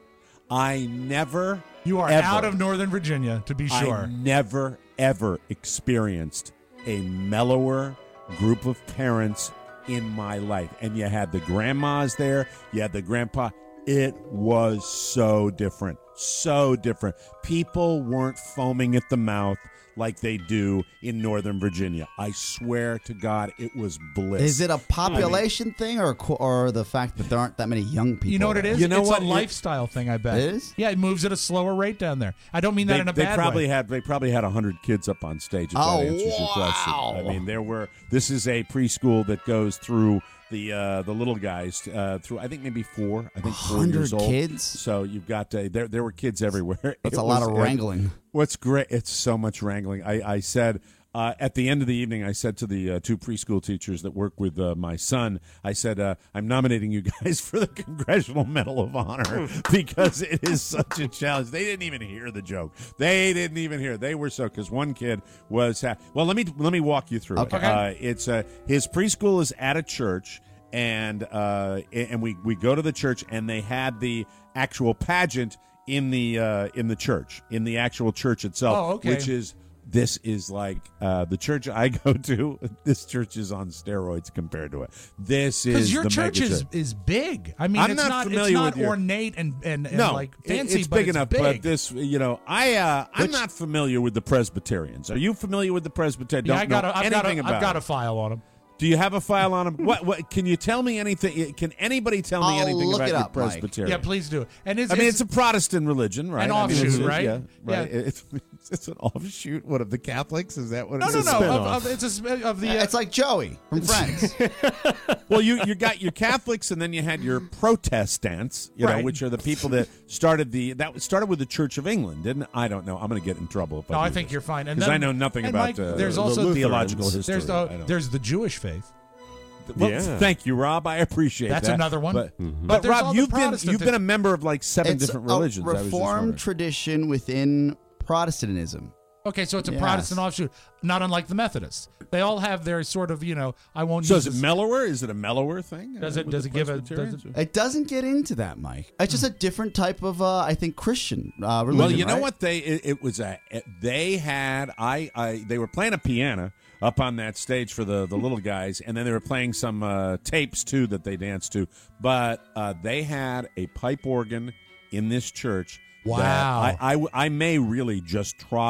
I never. You are ever, out of Northern Virginia, to be sure. I never, ever experienced a mellower group of parents in my life. And you had the grandmas there, you had the grandpa. It was so different. So different. People weren't foaming at the mouth like they do in Northern Virginia. I swear to God, it was bliss. Is it a population thing or qu- or the fact that there aren't that many young people? You know what it there? is? You know it's what? a lifestyle thing, I bet. It is? Yeah, it moves at a slower rate down there. I don't mean that they, in a they bad probably way. had they probably had a hundred kids up on stage. If Oh, that answers your question. wow. I mean, there were. This is a preschool that goes through the uh, the little guys uh, through. I think maybe four. I think four years hundred old. kids? So you've got uh, there. There were kids everywhere. That's It a lot was- of it- wrangling. What's great? It's so much wrangling. I, I said. Uh, at the end of the evening, I said to the uh, two preschool teachers that work with uh, my son, I said, uh, I'm nominating you guys for the Congressional Medal of Honor because it is such a challenge. They didn't even hear the joke. They didn't even hear. They were so, because one kid was, ha- well, let me let me walk you through Okay. it. Uh, it's uh, his preschool is at a church, and uh, and we, we go to the church, and they had the actual pageant in the uh, in the church, in the actual church itself, Oh, okay. which is this is like uh, the church I go to. This church is on steroids compared to it. This is Because your the church mega is, is big. I mean, I'm it's not not, familiar it's not with your- ornate and, and, and no, like it- fancy, it's but big it's enough. big. But this, you know, I uh, I'm not familiar with the Presbyterians. Are you familiar with the Presbyterians? yeah, Don't I got know a, I've got anything a, about I've got it. a file on them. Do you have a file on them? What? What? Can you tell me anything? Can anybody tell me I'll anything look about it your up, Mike. Presbyterian? Yeah, please do. And it's, I mean, it's a Protestant religion, right? An I mean, offshoot, it's- right? Yeah, right. Yeah. It's, it's an offshoot. What of the Catholics? Is that what? no, it no, is? no. Of, of, it's a, sp- of the. Uh, It's like Joey from Friends. Well, you you got your Catholics, and then you had your Protestants, you know, Right. which are the people that started the that started with the Church of England, didn't? I don't know. I'm going to get in trouble if no, I, I do think this. you're fine. And 'Cause then- I know nothing and about Mike, uh, there's the also theological history. There's I the don't. there's the Jewish faith. Well, Yeah. thank you, Rob. I appreciate That's that. another one. But, Mhm. but, But there's all Rob, the you've been Protestant- you've been a member of like seven It's different a religions. I was just reformed wondering. tradition within Protestantism. Okay, so it's a Yes. Protestant offshoot, not unlike the Methodists. They all have their sort of, you know, I won't So use is it this- mellower? Is it a mellower thing? Does uh, it- with does the it give a- does Presbyterians? it- It doesn't get into that, Mike. It's just a different type of, uh, I think, Christian uh, religion. Well, you know right? what they it, it was a it- they had I I they were playing a piano up on that stage for the the little guys, and then they were playing some uh, tapes too that they danced to. But uh, they had a pipe organ in this church. that Wow. I, I I may really just try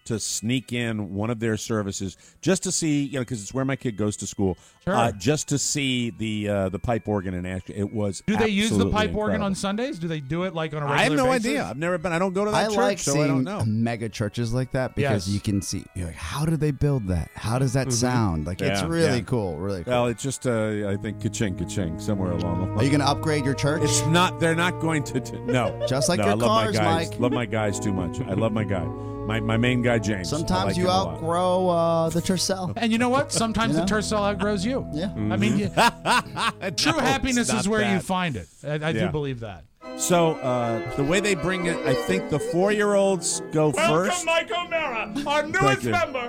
to sneak in one of their services just to see, you know, because it's where my kid goes to school, Sure. uh, just to see the uh, the pipe organ in Ashland. It was Do they use the absolutely pipe organ incredible. on Sundays? Do they do it like on a regular I have no basis? idea. I've never been. I don't go to that I church, like so I don't seeing know. mega churches like that because Yes. you can see, you're like, how did they build that? How does that Mhm. sound? Like, it's Yeah, really yeah. cool, really cool. Well, it's just, uh, I think, ka-ching, ka-ching, somewhere along the line. Are you going to upgrade your church? It's not, they're not going to, t- no. Just like no, your I love cars, my guys. Mike. Love my guys too much. I love my guy. My my main guy, James. I Sometimes like you him a lot. outgrow uh, the Tercel. And you know what? Sometimes You know? the Tercel outgrows you. Yeah. I mean, you, true No, happiness it's is not where you that. find it. I, I Yeah. do believe that. So uh, the way they bring it, I think the four-year-olds go first. Mike O'Mara, our newest you. member.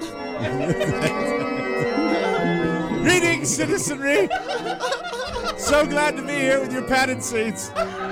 Greetings, citizenry. So glad to be here with your padded seats.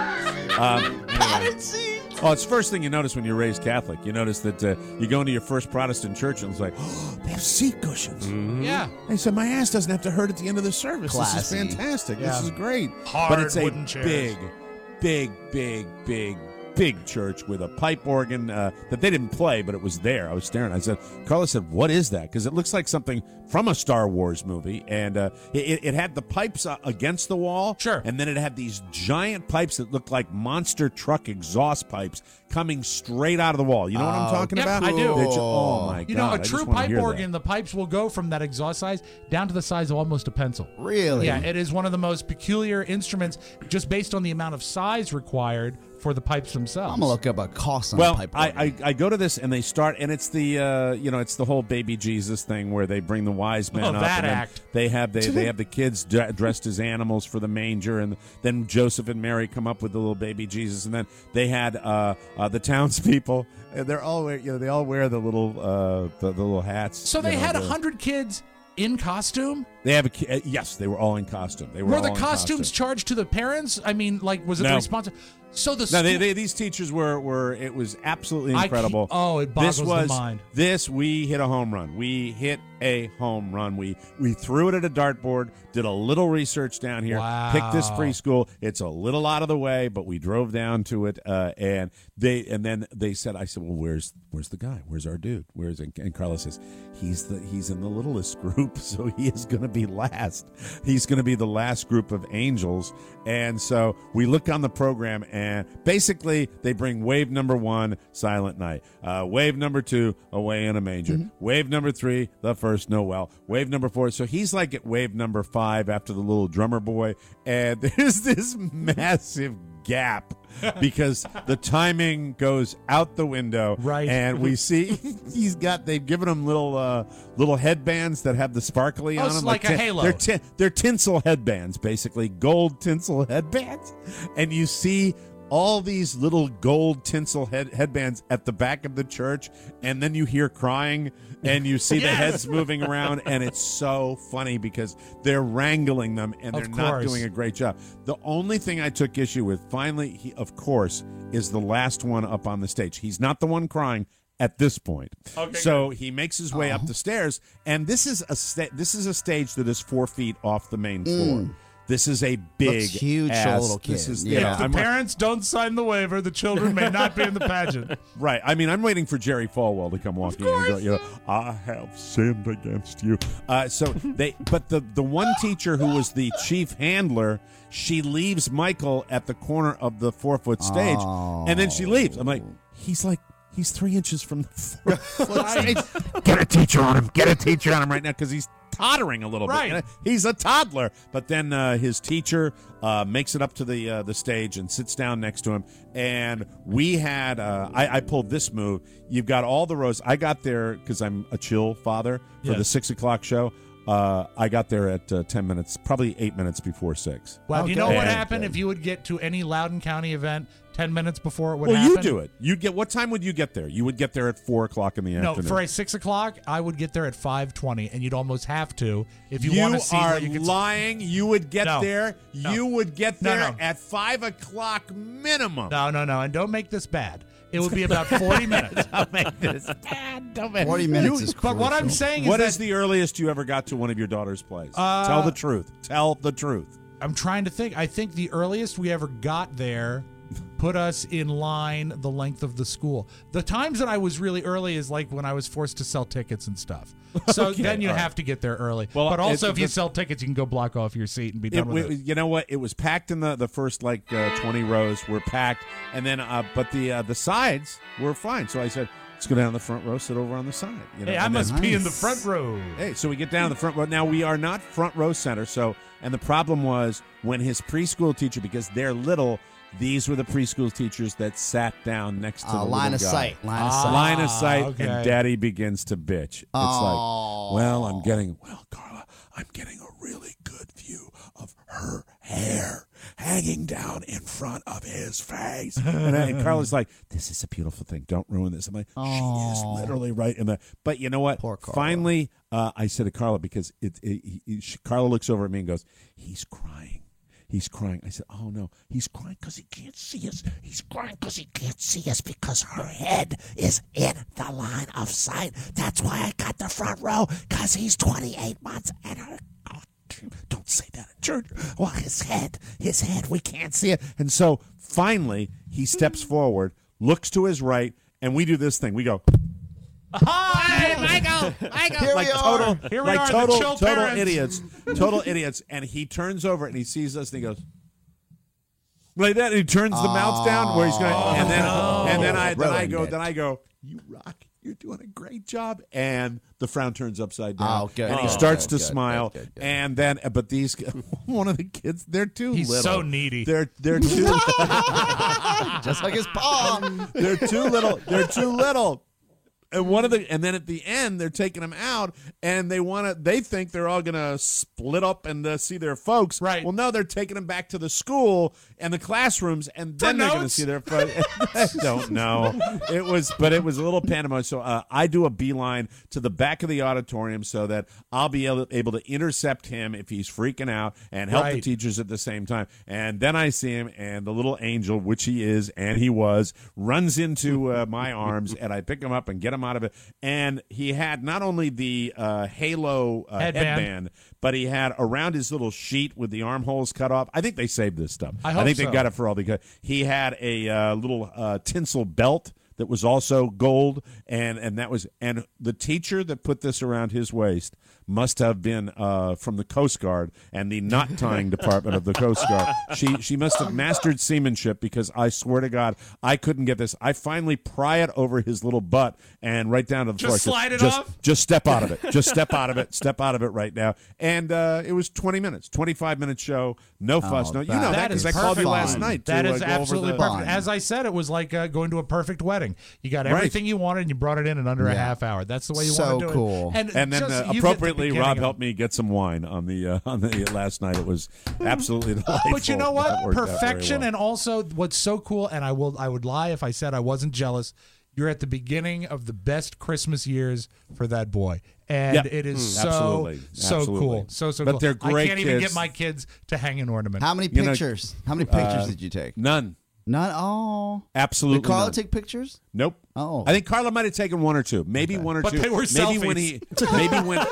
Um, anyway. Oh, it's the first thing you notice when you're raised Catholic. You notice that uh, you go into your first Protestant church and it's like, oh, they have seat cushions. Yeah. They said, my ass doesn't have to hurt at the end of the service. Classy. This is fantastic. Yeah. This is great. Hard but it's a wooden chairs. big, big, big, big, big church with a pipe organ uh, that they didn't play, but it was there. I was staring. I said, Carla said, what is that? Because it looks like something from a Star Wars movie. And uh, it, it had the pipes uh, against the wall. Sure. And then it had these giant pipes that looked like monster truck exhaust pipes coming straight out of the wall. You know what I'm Oh, talking Yep, about? I do. They're ju- oh, my God. You know, I a just true wanna pipe hear that. organ, the pipes will go from that exhaust size down to the size of almost a pencil. Really? Yeah, it is one of the most peculiar instruments just based on the amount of size required for the pipes themselves. I'm going to look up a cost on Well, a pipe I, organ. I I go to this and they start and it's the uh, you know it's the whole baby Jesus thing where they bring the wise men Oh, up that and then act. they have they, they have the kids d- dressed as animals for the manger and then Joseph and Mary come up with the little baby Jesus and then they had uh, uh, the townspeople and they're all wear, you know they all wear the little uh, the, the little hats. So they you know, had a the- hundred kids in costume. They have a ki- uh, yes they were all in costume. They were, Were all the in costumes costume. charged to the parents? I mean, like, was it the No. response? So the No, they, school- they, these teachers were, were it was absolutely I incredible. keep- oh, it boggles this the was, mind. This we hit a home run. We hit a home run. We we threw it at a dartboard. Did a little research down here. Picked this Wow. preschool. It's a little out of the way, but we drove down to it. Uh, and they and then they said, I said, well, where's where's the guy? Where's our dude? Where's and, and Carla says, he's the he's in the littlest group, so he is going to be last. He's going to be the last group of angels. And so we look on the program, and basically they bring wave number one, Silent Night. Uh, wave number two, Away in a Manger. Mm-hmm. Wave number three, the first Noel. Wave number four. So he's like at wave number five after the little drummer boy, and there's this massive gap because the timing goes out the window, Right. and we see he's got they've given him little uh little headbands that have the sparkly Oh, on it's them like a tin- halo. they're tin- they're tinsel headbands, basically gold tinsel headbands, and you see all these little gold tinsel head headbands at the back of the church, and then you hear crying and you see the Yes. heads moving around, and it's so funny because they're wrangling them and they're Of not course. doing a great job. The only thing I took issue with, finally, he, of course, is the last one up on the stage. He's not the one crying at this point. Okay, so he makes his way up the stairs, and this is a sta- this is a stage that is four feet off the main floor. This is a big, Looks huge for a ass- little This kid. is, Yeah. you know, If the I'm- parents don't sign the waiver, the children may not be in the pageant. Right. I mean, I'm waiting for Jerry Falwell to come walking in and go, you know, I have sinned against you. Uh, so they, but the, the one teacher who was the chief handler, she leaves Michael at the corner of the four foot stage, and then she leaves. I'm like, he's like, he's three inches from the four foot stage. Get a teacher on him. Get a teacher on him right now because he's tottering a little Right. bit. You know? He's a toddler. But then uh, his teacher uh, makes it up to the uh, the stage and sits down next to him. And we had, uh, I, I pulled this move. You've got all the rows. I got there because I'm a chill father for Yes. the six o'clock show. Uh, I got there at uh, ten minutes, probably eight minutes before six. Well, you know Okay. what And, happened uh, if you would get to any Loudoun County event ten minutes before it would Well, happen? you do it. You'd get. What time would you get there? You would get there at four o'clock in the No, afternoon. for a six o'clock, I would get there at five twenty, and you'd almost have to if you, You want to see are what you could. lying. You would get No. there. No. You would get No, there no. at five o'clock minimum. No, no, no, and don't make this bad. It would be about forty minutes. Don't make this bad. Don't make forty minutes You- is But what I'm crucial. saying is What that is the earliest you ever got to one of your daughter's plays? Uh, Tell the truth. Tell the truth. I'm trying to think. I think the earliest we ever got there put us in line the length of the school. The times that I was really early is like when I was forced to sell tickets and stuff. So Okay, then you all right. have to get there early. Well, but also, it- if you the- sell tickets, you can go block off your seat and be done It, with we- it. you know what? It was packed in the, the first like uh, twenty rows were packed, and then uh, but the uh, the sides were fine. So I said, let's go down the front row, sit over on the side. You know? Hey, I and must then- be in the front row. Hey, so we get down to the front row. Now we are not front row center. So and the problem was when his preschool teacher, because they're little. These were the preschool teachers that sat down next to Uh, the line little of guy. sight, line of sight. Line of sight, okay. and Daddy begins to bitch. It's Oh. like, well, I'm getting, well, Carla, I'm getting a really good view of her hair hanging down in front of his face. And, I, and Carla's like, this is a beautiful thing. Don't ruin this. I'm like, she is literally right in the. But you know what? Poor Carla. Finally, uh, I said to Carla, because it, it, he, he- she, Carla looks over at me and goes, he's crying. He's crying. I said, oh, no. He's crying because he can't see us. He's crying because he can't see us because her head is in the line of sight. That's why I got the front row, because he's twenty-eight months and her. Oh, don't say that in church. Well, his head, his head, we can't see it. And so finally, he steps forward, looks to his right, and we do this thing. We go. Hi, Michael. Michael. Here like we total, are. Here we like are, the total, chill total parents. idiots, total idiots. And he turns over and he sees us and he goes like that. And he turns the mouth down where he's going. And then, no. and then I, then I Ruined go, it. then I go. You rock. You're doing a great job. And the frown turns upside down. Oh, good. And he Oh, starts good, to good, smile. good, good, good. And then, but these, one of the kids, they're too He's little. so needy. They're they're too. Just like his paw. They're too little. They're too little. And one of the, and then at the end, they're taking them out, and they want to. They think they're all gonna split up and uh, see their folks. Right. Well, no, they're taking them back to the school and the classrooms, and then they're gonna notes? see their folks. I don't know. It was, but it was a little pantomime. So uh, I do a beeline to the back of the auditorium so that I'll be able, able to intercept him if he's freaking out and help the Right. teachers at the same time. And then I see him, and the little angel, which he is, and he was, runs into uh, my arms, and I pick him up and get him out of it. And he had not only the uh, halo uh, Headband. headband, but he had around his little sheet with the armholes cut off. I think they saved this stuff. I hope think so. they got it for all the good. He had a uh, little uh, tinsel belt that was also gold, and and that was and the teacher that put this around his waist must have been uh, from the Coast Guard and the knot tying department of the Coast Guard. She she must have mastered seamanship, because I swear to God, I couldn't get this. I finally pry it over his little butt and right down to the Just floor. slide it just, off? Just step out of it. Just step out of it. Step out of it right now. And uh, it was twenty minutes, twenty-five minute show. No fuss. Oh, no, you that- know that That because is I called you perfect. last night. That to, uh, is go over absolutely the- perfect. As I said, it was like uh, going to a perfect wedding. You got everything you wanted, and you brought it in in under a Yeah. half hour. That's the way you So want to do cool. it. And, And then just, uh, you get the appropriately, beginning Rob of- helped me get some wine on the uh, on the last night. It was absolutely delightful. But you know That what? worked out very Perfection, well. and also what's so cool. And I will, I would lie if I said I wasn't jealous. You're at the beginning of the best Christmas years for that boy, and Yeah. it is Mm, so absolutely. so Absolutely. cool, so so But cool. they're great I can't even kids. get my kids to hang an ornament. How many You know, pictures? How many pictures uh, did you take? None. None. Oh. Absolutely Did Carla none. take pictures? Nope. Oh. I think Carla might have taken one or two, maybe one or But two. they were maybe when he, maybe when,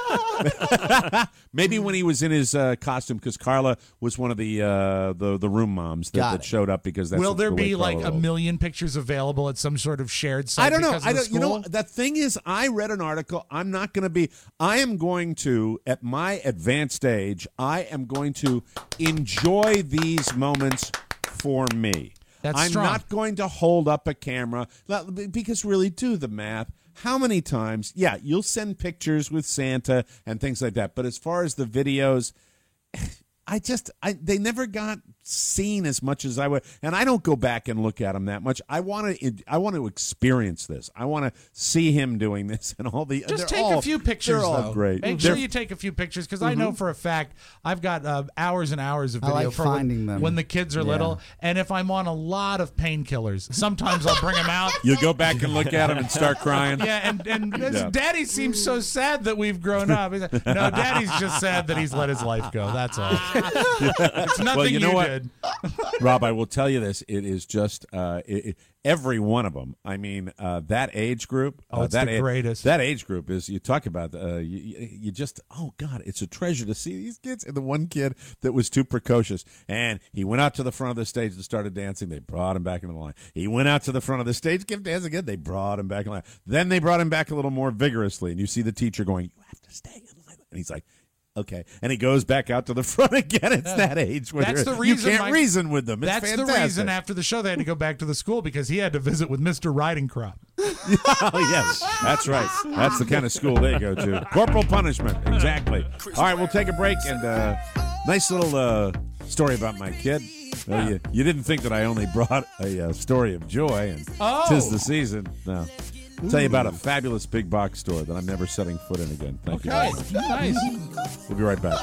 maybe when he was in his uh, costume, because Carla was one of the uh, the the room moms that, Got that it. showed up because that's Will the there way be Carla like a rolls. million pictures available at some sort of shared site? I don't know. because of I the don't. You know, school? the thing is, I read an article. I'm not going to be. I am going to, at my advanced age, I am going to enjoy these moments for me. That's I'm strong. not going to hold up a camera because really, do the math. How many times? Yeah, you'll send pictures with Santa and things like that. But as far as the videos, I just I they never got seen as much as I would, and I don't go back and look at them that much. I want to I want to experience this. I want to see him doing this and all the. Just they're take all, a few pictures. They're all though. great. Make They're- sure you take a few pictures because I know for a fact I've got uh, hours and hours of I video like for when, finding them. when the kids are Yeah. little, and if I'm on a lot of painkillers, sometimes I'll bring them out. You go back and look at them and start crying. Yeah, and and this- Yeah. Daddy seems so sad that we've grown up. He's like, no, Daddy's just sad that he's let his life go. That's all. It's nothing Well, you know you what? did. Rob, I will tell you this. It is just uh, it, it, every one of them. I mean, uh, that age group. Oh, uh, it's that the a- greatest. That age group is, you talk about, uh, you, you just, oh, God, it's a treasure to see these kids. And the one kid that was too precocious, and he went out to the front of the stage and started dancing. They brought him back into the line. He went out to the front of the stage, kept dancing again. They brought him back in line. Then they brought him back a little more vigorously. And you see the teacher going, you have to stay in line. And he's like, okay, and he goes back out to the front again. It's that age where That's the you reason can't my- reason with them. It's That's fantastic. the reason after the show they had to go back to the school because he had to visit with Mister Riding Crop. Oh, yes, that's right. That's the kind of school they go to. Corporal punishment, exactly. All right, we'll take a break, and uh, nice little uh, story about my kid. Well, you, you didn't think that I only brought a uh, story of joy, and Oh. 'tis the season. No. I'll tell you about a fabulous big box store that I'm never setting foot in again. Thank you. Okay, very much. nice. We'll be right back.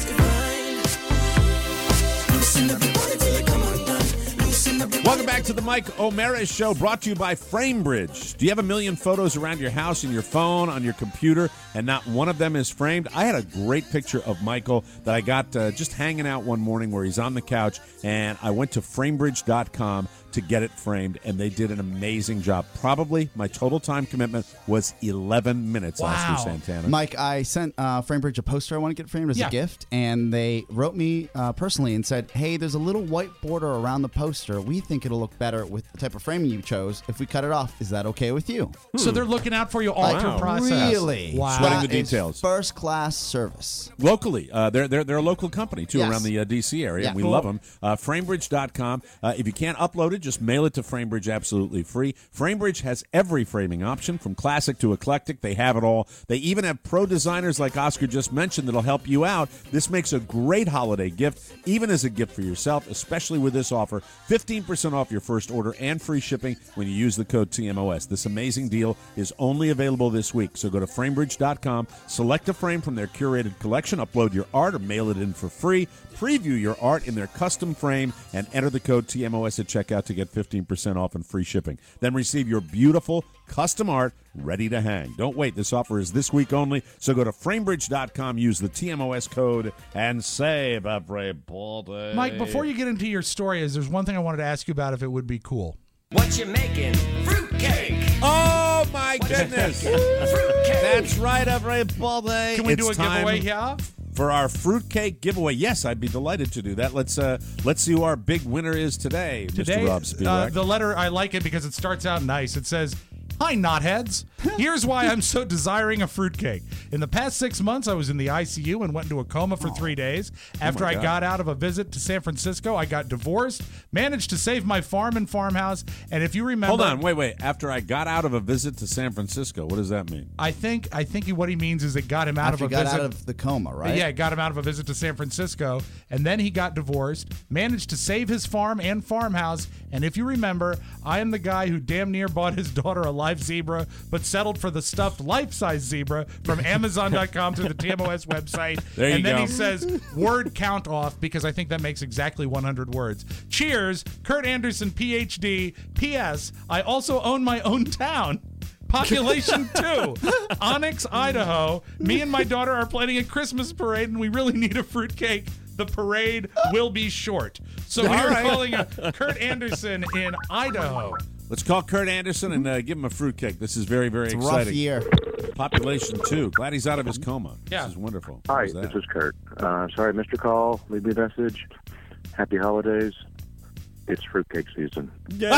Welcome back to the Mike O'Mara Show, brought to you by FrameBridge. Do you have a million photos around your house, in your phone, on your computer, and not one of them is framed? I had a great picture of Michael that I got uh, just hanging out one morning where he's on the couch, and I went to framebridge dot com to get it framed, and they did an amazing job. Probably my total time commitment was eleven minutes, Oscar Santana. Mike, I sent uh, FrameBridge a poster I want to get framed as Yeah. a gift, and they wrote me uh, personally and said, hey, there's a little white border around the poster. We think it'll look better with the type of framing you chose if we cut it off. Is that okay with you? So they're looking out for you all Like, through the process. Really? Wow. Sweating the That is details. First-class service. Locally, uh, they're, they're, they're a local company, too, Yes. around the uh, D C area, Yeah. and we Cool. love them. Uh, framebridge dot com. Uh, if you can't upload it, just mail it to Framebridge absolutely free. Framebridge has every framing option, from classic to eclectic. They have it all. They even have pro designers like Oscar just mentioned that'll help you out. This makes a great holiday gift, even as a gift for yourself, especially with this offer. fifteen percent off your first order and free shipping when you use the code T M O S. This amazing deal is only available this week, so go to framebridge dot com, select a frame from their curated collection, upload your art or mail it in for free, preview your art in their custom frame, and enter the code T M O S at checkout to get fifteen percent off and free shipping. Then receive your beautiful custom art ready to hang. Don't wait. This offer is this week only, so go to framebridge dot com, use the T M O S code, and save everybody. Mike, before you get into your story, is there's one thing I wanted to ask you about if it would be cool. What you making? Fruitcake. Oh, my goodness. Fruitcake. That's right, everybody. Can we It's do a time giveaway here? for our fruitcake giveaway. Yes, I'd be delighted to do that. Let's uh, let's see who our big winner is today, Today, Mister Rob uh, Spivak. the letter, I like it because it starts out nice. It says, "Hi, knotheads. Here's why I'm so desiring a fruitcake. In the past six months, I was in the I C U and went into a coma for three days. After my I God. got out of a visit to San Francisco, I got divorced, managed to save my farm and farmhouse, and if you remember... Hold on, wait, wait. After I got out of a visit to San Francisco, what does that mean? I think I think what he means is it got him out After of he a got visit. out of the coma, right? Yeah, it got him out of a visit to San Francisco, and then he got divorced, managed to save his farm and farmhouse, and if you remember, I am the guy who damn near bought his daughter a live zebra, but settled for the stuffed life-size zebra from Amazon dot com through the T M O S website. There you and then go. he says, word count off, because I think that makes exactly one hundred words. Cheers, Kurt Anderson, P H D. P S. I also own my own town. Population two, Onyx, Idaho. Me and my daughter are planning a Christmas parade, and we really need a fruitcake. The parade will be short. So we All are right. calling a Kurt Anderson in Idaho. Let's call Kurt Anderson and uh, give him a fruitcake. This is very, very It's a exciting. rough year. Population two. Glad he's out of his coma. Yeah. This is wonderful. Hi, How's that? this is Kurt. Uh, sorry, I missed your call. Leave me a message. Happy holidays. It's fruitcake season.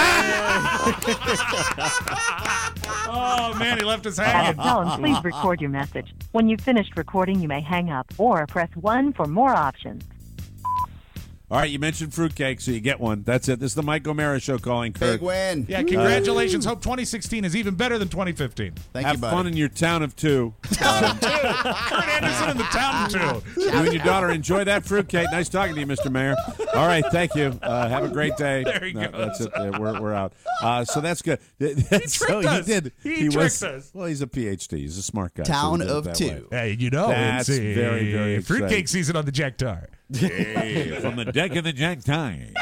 Oh, man, he left us hanging. Tone, please record your message. When you've finished recording, you may hang up or press one for more options. All right, you mentioned fruitcake, so you get one. That's it. This is the Mike O'Mara Show calling Kurt. Big win. Yeah, congratulations. Hope twenty sixteen is even better than twenty fifteen. Thank Have you, buddy. fun in your town of two. Kurt Anderson in the town of two. You and your daughter enjoy that fruitcake. Nice talking to you, Mister Mayor. All right, thank you. Uh, have a great day. There he No, goes. That's it. Uh, We're, we're out. Uh, so that's good. He tricked us. He did. He was, tricked us. Well, he's a P H D. He's a smart guy. so Town he did it of that two. way. Hey, you know, That's it's a very, very exciting. fruitcake season on the Jack Tar. Hey, from the deck of the Jack Tie.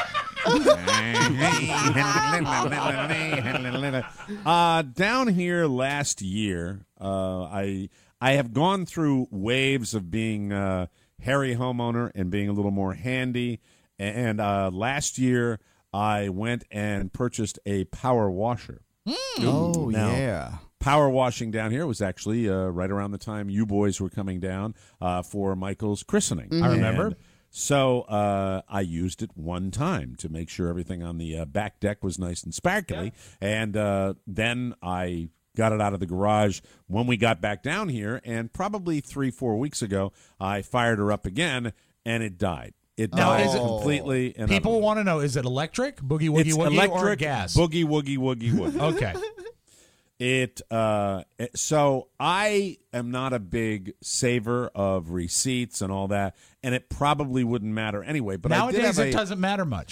uh, down here last year, uh, I I have gone through waves of being uh, hairy homeowner and being a little more handy. And uh, last year, I went and purchased a power washer. Oh, Now, yeah. Power washing down here was actually uh, right around the time you boys were coming down uh, for Michael's christening. I remember. And so uh, I used it one time to make sure everything on the uh, back deck was nice and sparkly. And uh, then I got it out of the garage when we got back down here. And probably three, four weeks ago, I fired her up again, and it died. It Now, died is it- completely. And People want to know: is it electric, boogie woogie it's woogie, electric, or gas? boogie woogie woogie woogie. Okay. It uh, it- so I am not a big saver of receipts and all that, and it probably wouldn't matter anyway. But I did Nowadays, have it a- doesn't matter much.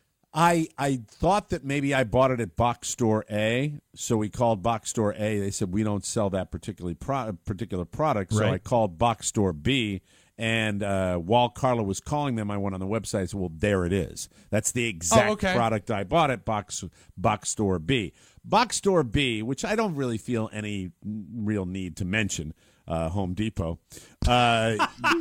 I I thought that maybe I bought it at Box Store A, so we called Box Store A. They said we don't sell that particularly pro- particular product, so Right. I called Box Store B. And uh, while Carla was calling them, I went on the website and said, well, there it is. That's the exact okay. product I bought at Box Box Store B. Box Store B, which I don't really feel any real need to mention, uh, Home Depot, uh,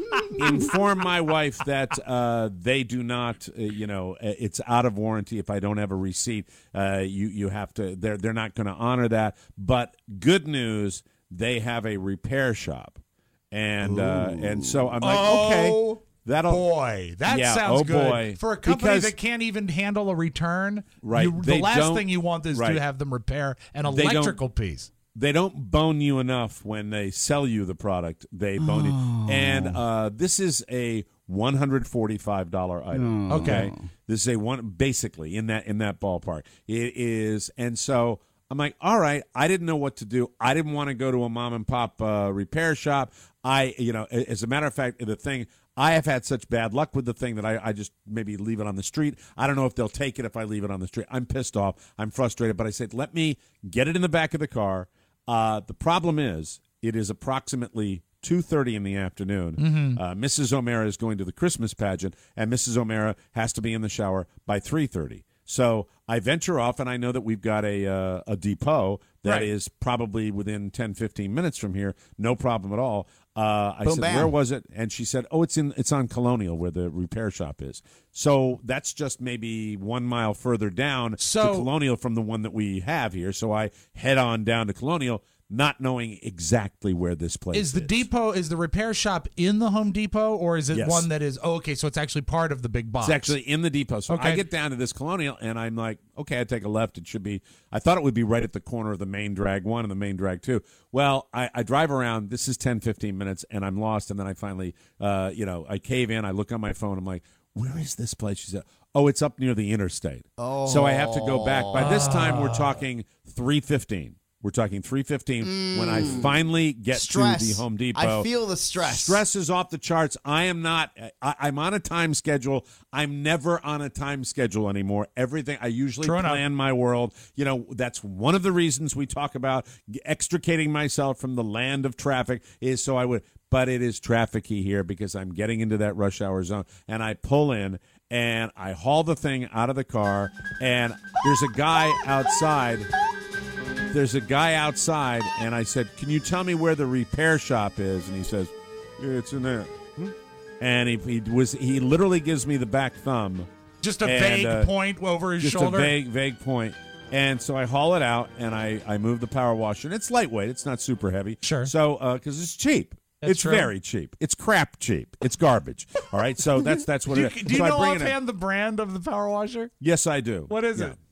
inform my wife that uh, they do not, uh, you know, it's out of warranty. If I don't have a receipt, uh, you you have to. They're they're not going to honor that. But good news, they have a repair shop. And uh, and so I'm like, Oh, okay, that'll boy, that yeah, sounds oh good boy. for a company Because- that can't even handle a return. Right, you- the they last don't- thing you want is right. to have them repair an They don't- electrical piece. They don't bone you enough when they sell you the product. They bone Oh. you. And uh, this is a one hundred forty-five dollars item. Oh. Okay. This is a one basically in that in that ballpark. It is, and so I'm like, all right, I didn't know what to do. I didn't want to go to a mom and pop uh, repair shop. I, you know, as a matter of fact, the thing, I have had such bad luck with the thing that I, I just maybe leave it on the street. I don't know if they'll take it if I leave it on the street. I'm pissed off. I'm frustrated. But I said, let me get it in the back of the car. Uh, the problem is, it is approximately two thirty in the afternoon. Mhm. Uh, Missus O'Mara is going to the Christmas pageant, and Missus O'Mara has to be in the shower by three thirty. So I venture off, and I know that we've got a uh, a depot that Right. is probably within ten, fifteen minutes from here. No problem at all. Uh, I Boom, said, bam. where was it? And she said, oh, it's in it's on Colonial where the repair shop is. So that's just maybe one mile further down So- to Colonial from the one that we have here. So I head on down to Colonial, not knowing exactly where this place Is the depot, is the repair shop in the Home Depot, or is it Yes. one that is, oh, okay, so it's actually part of the big box? It's actually in the depot. So Okay. I get down to this Colonial, and I'm like, okay, I take a left. It should be, I thought it would be right at the corner of the main drag one and the main drag two. Well, I, I drive around. This is ten, fifteen minutes, and I'm lost. And then I finally, uh, you know, I cave in. I look on my phone. I'm like, where is this place? She said, oh, it's up near the interstate. Oh. So I have to go back. By this time, we're talking three fifteen. We're talking three fifteen when I finally get Stress. to the Home Depot. I feel the stress. Stress is off the charts. I am not. I, I'm on a time schedule. I'm never on a time schedule anymore. Everything I usually True enough. plan my world. You know, that's one of the reasons we talk about extricating myself from the land of traffic is so I would. But it is trafficy here because I'm getting into that rush hour zone, and I pull in and I haul the thing out of the car, and there's a guy outside. There's a guy outside, and I said, can you tell me where the repair shop is? And he says, yeah, it's in there. Hmm? And he, he was he literally gives me the back thumb. Just a And, vague uh, point over his just shoulder? a vague, vague point. And so I haul it out, and I, I move the power washer. And it's lightweight. It's not super heavy. Sure. So, because it's cheap. That's it's true. very cheap. It's crap cheap. It's garbage. All right? So that's that's what do you, it is. do you So I know bring it in. offhand the brand of the power washer? Yes, I do. What is Yeah. it?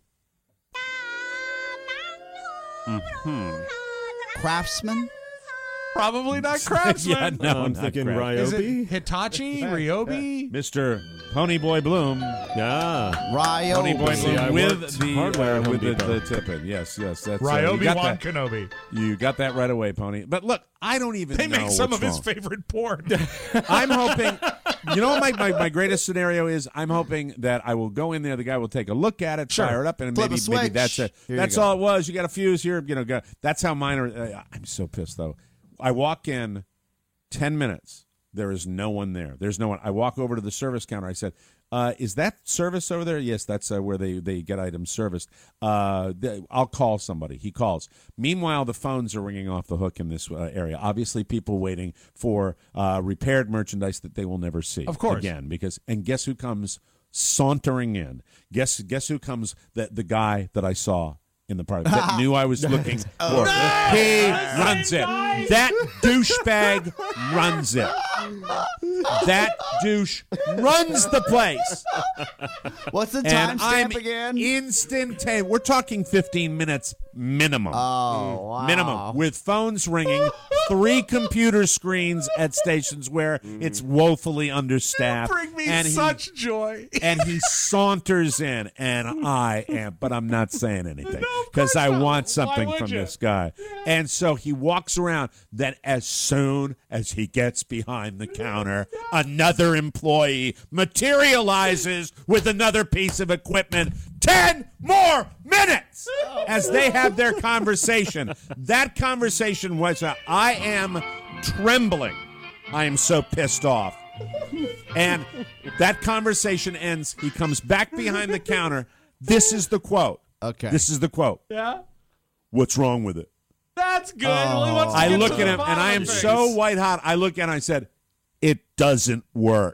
Hmm. Craftsman? Probably not Craftsman. yeah, no, I'm not thinking crap. Is it Ryobi. Hitachi? Ryobi? Mister Ponyboy Bloom. Yeah. Ponyboy Ryobi. See, I Bloom with worked the hardware uh, at Home with the, Depot. the tip-in. Yes, yes, that's uh, you Ryobi got Wan that. Kenobi. You got that right away, Pony. But look, I don't even They know make some what's of his wrong. favorite porn. I'm hoping, you know what my, my, my greatest scenario is? I'm hoping that I will go in there, the guy will take a look at it, Sure. fire it up, and Flip a maybe, maybe switch. that's it. Here you That's go. all it was. You got a fuse here. You know, go, that's how mine are. Uh, I'm so pissed, though. I walk in ten minutes. There is no one there. There's no one. I walk over to the service counter. I said, uh, is that service over there? Yes, that's uh, where they, they get items serviced. Uh, th- I'll call somebody. He calls. Meanwhile, the phones are ringing off the hook in this uh, area. Obviously, people waiting for uh, repaired merchandise that they will never see. Of course. Again, because, and guess who comes sauntering in. Guess guess who comes? The, the guy that I saw in the park that knew I was looking for. Oh. He runs it. That douchebag runs it. That douche runs the place. What's the And timestamp I'm again? Instantaneous. We're talking fifteen minutes minimum. Oh, wow. Minimum. With phones ringing, three computer screens at stations where it's woefully understaffed. Bring me and he- such joy. and he saunters in, and I am, but I'm not saying anything because I want something would from you? this guy. And so he walks around. Then, as soon as he gets behind the counter, another employee materializes with another piece of equipment. Ten more minutes as they have their conversation. That conversation was, uh, I am trembling. I am so pissed off. And that conversation ends. He comes back behind the counter. This is the quote. Okay. This is the quote. Yeah. What's wrong with it? That's good. Well, he wants to I get look to at the him, bottom and I am of things. so white hot. I look at him, and I said, it doesn't work.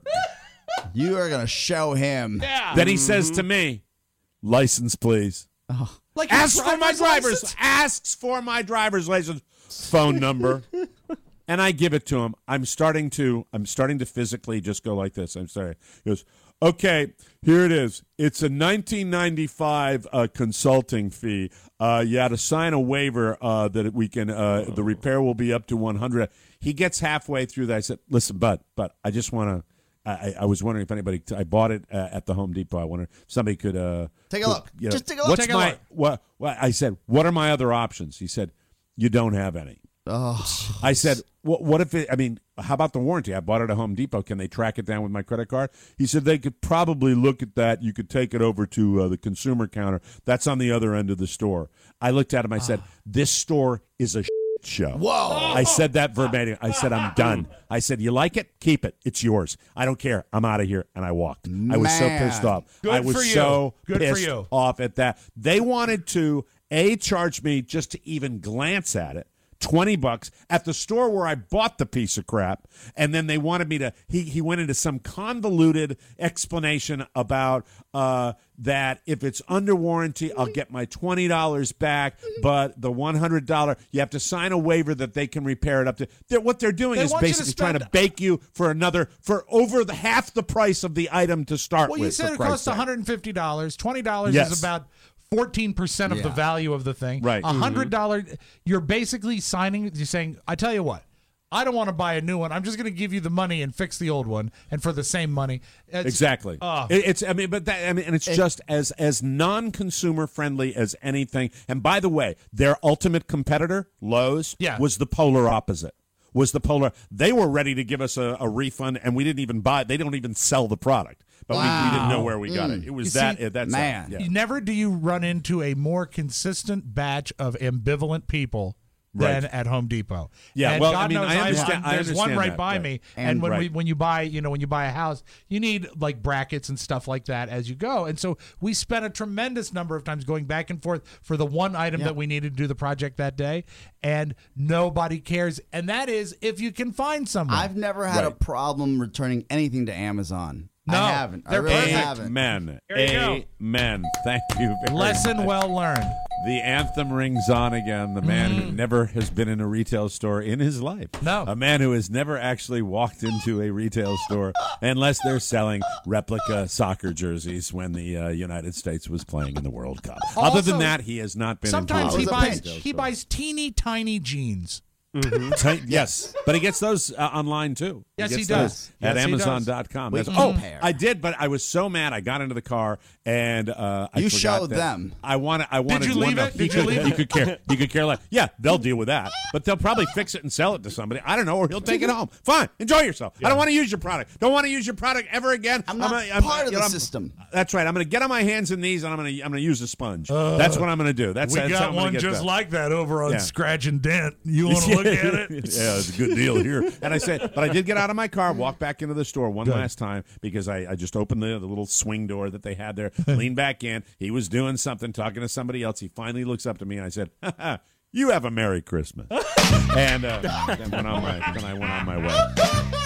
You are going to show him. Yeah. Then he says to me, license, please. Like your Asks for my driver's driver's. license? Asks for my driver's license phone number. And I give it to him. I'm starting to I'm starting to physically just go like this. I'm sorry. He goes, okay, here it is. It's a nineteen ninety-five uh, consulting fee. Uh, you had to sign a waiver uh, that we can. Uh, the repair will be up to one hundred. He gets halfway through that. I said, listen, bud, but I just want to. I, I was wondering if anybody. I bought it uh, at the Home Depot. I wonder if somebody could uh, Take a could, look. you know, Just take a look. What's Take a my look. what? What I said? What are my other options? He said, you don't have any. Oh. I said, what, what if it, I mean, how about the warranty? I bought it at Home Depot. Can they track it down with my credit card? He said they could probably look at that. You could take it over to uh, the consumer counter. That's on the other end of the store. I looked at him. I said, this store is a shit show. Whoa. I said that verbatim. I said, I'm done. I said, you like it? Keep it. It's yours. I don't care. I'm out of here. And I walked. I was so Man. pissed off. Good I was for you. so Good for pissed you. off at that. They wanted to, A, charge me just to even glance at it. twenty bucks at the store where I bought the piece of crap. And then they wanted me to, he, he went into some convoluted explanation about uh, that if it's under warranty, I'll get my twenty dollars back, but the one hundred dollars, you have to sign a waiver that they can repair it up to. They're, what they're doing They is want you to basically trying to spend- bake you for another, for over the half the price of the item to start Well, with. you said for it Christ's costs sake. one hundred fifty dollars. twenty dollars Yes. is about fourteen percent of the Yeah. value of the thing. Right. one hundred dollars, you're basically signing, you're saying, I tell you what, I don't want to buy a new one. I'm just going to give you the money and fix the old one, and for the same money. It's, Exactly. Oh. It- it's I mean, but that I mean, and it's just as as non-consumer friendly as anything. And by the way, their ultimate competitor, Lowe's, Yeah. was the polar opposite. Was the polar? They were ready to give us a, a refund, and we didn't even buy. They don't even sell the product, but we, we didn't know where we got it. It was You that. see, that's man. yeah. Never do you run into a more consistent batch of ambivalent people than Right. at Home Depot. Yeah, And well, God I mean, knows I understand- I there's one understand right that, by right. me, and, And- when we right. when you buy, you know, when you buy a house, you need like brackets and stuff like that as you go. And so we spent a tremendous number of times going back and forth for the one item that we needed to do the project that day, and nobody cares. And that is if you can find someone. I've never had a Right. problem returning anything to Amazon. No, I haven't. I they're really perfect. haven't. Amen. There you go. Amen. Thank you very Lesson much. well learned. The anthem rings on again. The man who never has been in a retail store in his life. No. A man who has never actually walked into a retail store unless they're selling replica soccer jerseys when the uh, United States was playing in the World Cup. Other Also, than that, he has not been Sometimes into he a buys retail he store. buys teeny tiny jeans. Ti- yes, but he gets those uh, online too. Yes, he gets does. those at Yes, he does. Amazon dot com. We That's- can oh, compare. I did, but I was so mad. I got into the car and uh, I You forgot showed that them. I wanted. I wanted. you one leave of- it? He Did you could, leave he it? could care. He could care less. Yeah, they'll deal with that, but they'll probably fix it and sell it to somebody. I don't know, or he'll take it home. Fine, enjoy yourself. I don't want to use your product. Don't want to use your product ever again. I'm not gonna- I'm- part of you the know, I'm- system. That's right. I'm going to get on my hands and knees, and I'm going to. I'm going to use a sponge. that's what I'm going to do. That's we that's how got I'm gonna one get just that. like that over on Yeah. Scratch and Dent. You want to look at it? Yeah, it's a good deal here. And I said, but I did get out of my car, walk back into the store one last time because I, I just opened the, the little swing door that they had there, leaned back in. He was doing something, talking to somebody else. He finally looks up to me and I said, ha, ha, you have a Merry Christmas. and uh, then, went on my, then I went on my way.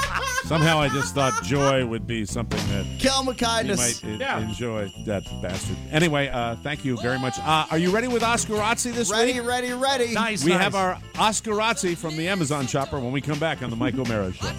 Somehow I just thought joy would be something that Kill you kindness. might e- Yeah. enjoy. That bastard. Anyway, uh, thank you very much. Uh, are you ready with Oscarazzi this Ready, week? ready, ready. Nice, We nice. have our Oscarazzi from the Amazon shopper when we come back on the Mike O'Mara Show.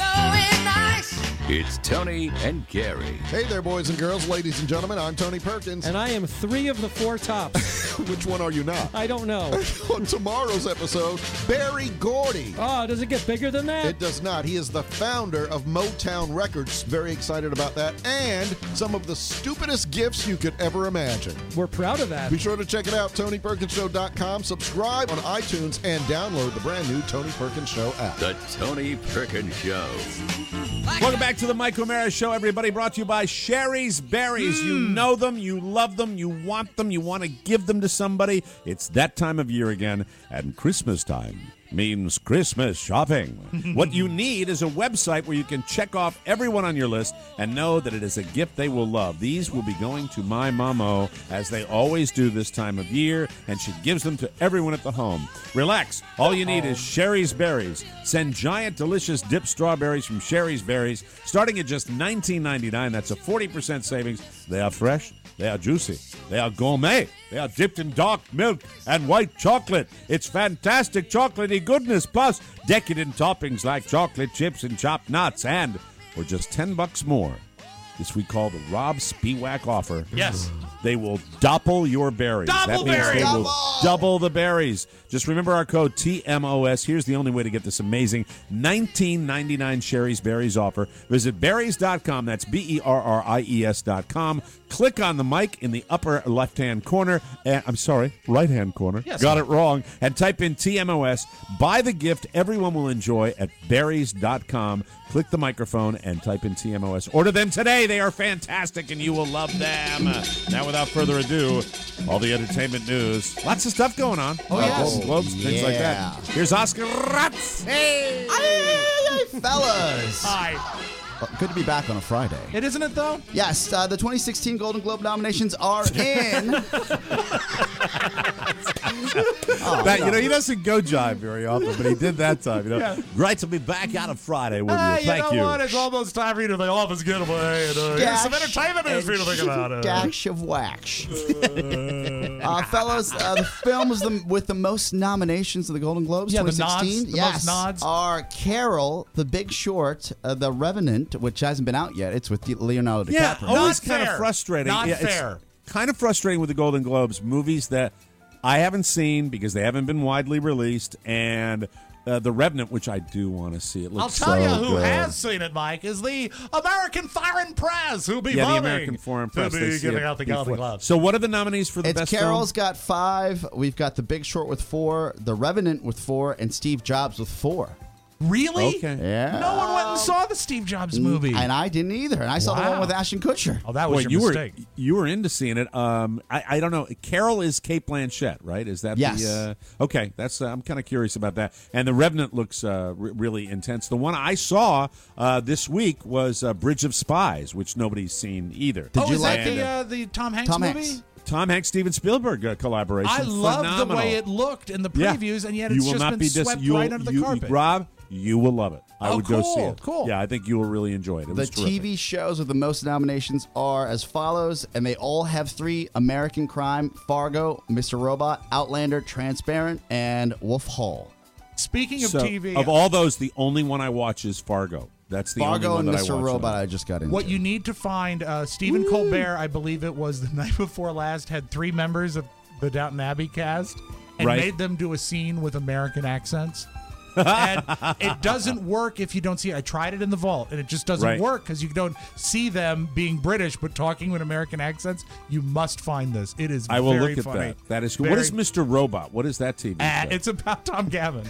It's Tony and Gary. Hey there, boys and girls, ladies and gentlemen. I'm Tony Perkins. And I am three of the four tops. Which one are you not? I don't know. On tomorrow's episode, Barry Gordy. Oh, does it get bigger than that? It does not. He is the founder of Motown Records. Very excited about that. And some of the stupidest gifts you could ever imagine. We're proud of that. Be sure to check it out, Tony Perkins Show dot com. Subscribe on iTunes and download the brand new Tony Perkins Show app. The Tony Perkins Show. Welcome back to the Mike O'Mara Show, everybody. Brought to you by Sherry's Berries. You know them, you love them, you want them, you want to give them to somebody. It's that time of year again, and Christmas time means Christmas shopping. What you need is a website where you can check off everyone on your list and know that it is a gift they will love. These will be going to my mamo, as they always do this time of year, and she gives them to everyone at the home. Relax. All you need is Sherry's Berries. Send giant, delicious dipped strawberries from Sherry's Berries, starting at just nineteen ninety-nine. That's a forty percent savings. They are fresh. They are juicy. They are gourmet. They are dipped in dark milk and white chocolate. It's fantastic chocolatey goodness, plus decadent toppings like chocolate chips and chopped nuts. And for just ten bucks more, this we call the Rob Spiewak offer. Yes. They will double your berries. Double that means berries. they will Double. double the berries. Just remember our code T M O S. Here's the only way to get this amazing nineteen ninety-nine Sherry's Berries offer. Visit berries dot com. That's B E R R I E S dot com. Click on the mic in the upper left-hand corner. And, I'm sorry, right-hand corner. Yes, Got sir. it wrong. And type in T M O S. Buy the gift everyone will enjoy at berries dot com. Click the microphone and type in T M O S. Order them today. They are fantastic, and you will love them. Now, without further ado, all the entertainment news. Lots of stuff going on. Oh, Uh, yes. Golden Globes, things like Yeah. that. Here's Oscar Ratz. Hey, fellas. Hi. Well, good to be back on a Friday. It isn't it though? Yes, uh, the twenty sixteen Golden Globe nominations are in. Oh, That, you know, no. he doesn't go jive very often, but he did that time. You know, Yeah. great to be back out of Friday with Hey, you. Thank you you. know what? It's almost time for you to the office getaway. And, uh, here's some entertainment news for you to think about. Uh. Dash of wax. uh, fellas, uh, the films the, with the most nominations of the Golden Globes Yeah, the twenty sixteen nods, the yes, most nods. are Carol, The Big Short, uh, The Revenant, which hasn't been out yet. It's with Leonardo DiCaprio. Yeah, always Not kind fair. of frustrating. Not Yeah, it's fair. kind of frustrating with the Golden Globes, movies that I haven't seen because they haven't been widely released, and uh, The Revenant, which I do want to see. It I'll looks tell so you who good. has seen it, Mike, is the American Foreign Press, who'll be yeah, the voting American Foreign Press. to they be see giving it out the before. Golden Globes. So, what are the nominees for the It's best Carol's film? got five. We've got The Big Short with four, The Revenant with four, and Steve Jobs with four. Really? Okay. Yeah. No one went and saw the Steve Jobs movie. And I didn't either. And I saw the Wow. one with Ashton Kutcher. Oh, that was Boy, your you mistake. were you were into seeing it. Um, I, I don't know. Carol is Kate Blanchett, right? Is that Yes. the? Uh, okay, that's. Uh, I'm kind of curious about that. And The Revenant looks uh, r- really intense. The one I saw uh, this week was uh, Bridge of Spies, which nobody's seen either. Did oh, you is like that the, And, uh, uh, the Tom Hanks Tom movie? Hanks. Tom Hanks, Steven Spielberg uh, collaboration. I loved the Phenomenal. way it looked in the Yeah. previews, and yet You it's will just not been be dis- swept you'll- right under the you- carpet. Rob, you will love it. I Oh, would go see cool, it. cool. Yeah, I think you will really enjoy it. It The was T terrific. V shows with the most nominations are as follows, and they all have three: American Crime, Fargo, Mister Robot, Outlander, Transparent, and Wolf Hall. Speaking of So, T V, of all those, the only one I watch is Fargo. That's the Fargo only and one that Mister I watch. Robot I just got into. what you need to find, uh, Stephen Colbert, I believe it was the night before last, had three members of the Downton Abbey cast and Right. made them do a scene with American accents. And it doesn't work if you don't see it. I tried it in the vault, and it just doesn't Right. work because you don't see them being British but talking with American accents. You must find this. It is I will very look at funny. that. That is cool. Very- What is Mister Robot? What is that T V Uh, show? it's about Tom Gavin.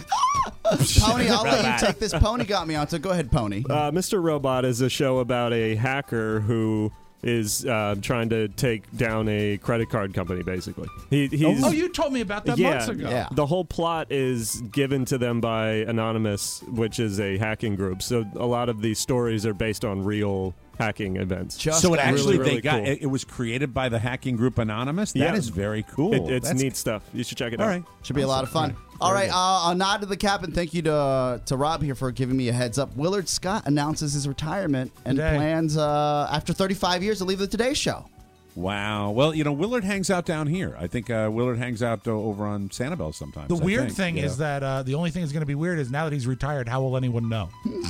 Pony, I'll let you take this. Pony got me on, so go ahead, Pony. Uh, Mister Robot is a show about a hacker who is uh, trying to take down a credit card company, basically. He, he's, Oh, you told me about that yeah, months ago. Yeah. The whole plot is given to them by Anonymous, which is a hacking group. So a lot of these stories are based on real hacking events. so it actually really they got cool. it, it was created by the hacking group Anonymous. That is Yeah. very cool. It- it's That's- neat stuff. You should check it All out. right. Should be a lot of fun. All right, uh, a nod to the cap, and thank you to to Rob here for giving me a heads up. Willard Scott announces his retirement and Today. plans uh, after thirty-five years to leave the Today Show. Wow. Well, you know, Willard hangs out down here. I think uh, Willard hangs out uh, over on Sanibel sometimes. The I weird think, thing you is know. that uh, the only thing that's going to be weird is now that he's retired, how will anyone know?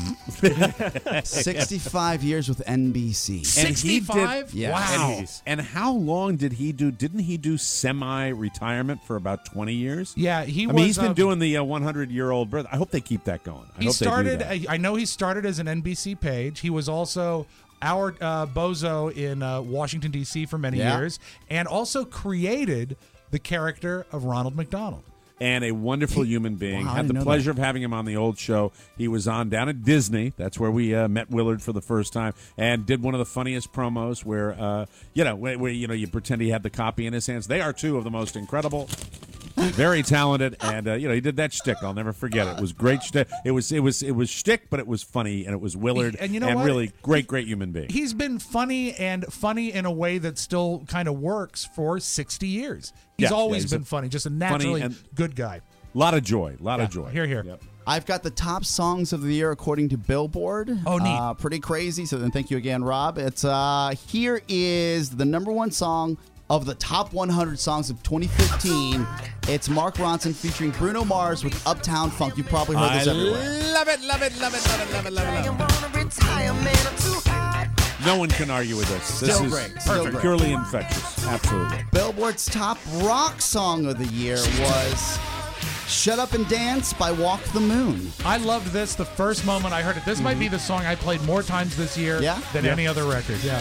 sixty-five years with N B C. And he did- sixty-five? Yes. Wow. And, and how long did he do? Didn't he do semi-retirement for about twenty years? Yeah, he I was. mean, he's been uh, doing the one hundred year old birth. I hope they keep that going. I He hope started. They do that. I I know he started as an N B C page. He was also our uh, bozo in uh, Washington D C for many Yeah. years, and also created the character of Ronald McDonald. And a wonderful human being. Wow, I Had the didn't know pleasure of having him on the old show. He was on down at Disney. That's where we uh, met Willard for the first time, and did one of the funniest promos where, uh, you know, where, where you know you pretend he had the copy in his hands. They are two of the most incredible, very talented, and uh, you know he did that shtick. I'll never forget it. It was great shtick. It was it was it was shtick, but it was funny, and it was Willard, And you know what? really great great human being. He's been funny and funny in a way that still kind of works for sixty years. He's Yeah, always yeah, he's been a funny, just a funny naturally and- good guy. A lot of joy, a lot Yeah, of joy. Here, here. Yep. I've got the top songs of the year according to Billboard. Oh, neat. Uh, pretty crazy. So then thank you again, Rob. It's uh, here is the number one song of the top one hundred songs of twenty fifteen. It's Mark Ronson featuring Bruno Mars with Uptown Funk. You've probably heard this I everywhere. love it, love it, love it, love it, love it, love it, love it. No one can argue with this. This Still is great, still great. purely infectious. Absolutely. Billboard's top rock song of the year was Shut Up and Dance by Walk the Moon. I loved this the first moment I heard it. This might be the song I played more times this year Yeah? than Yeah. any other record. Yeah.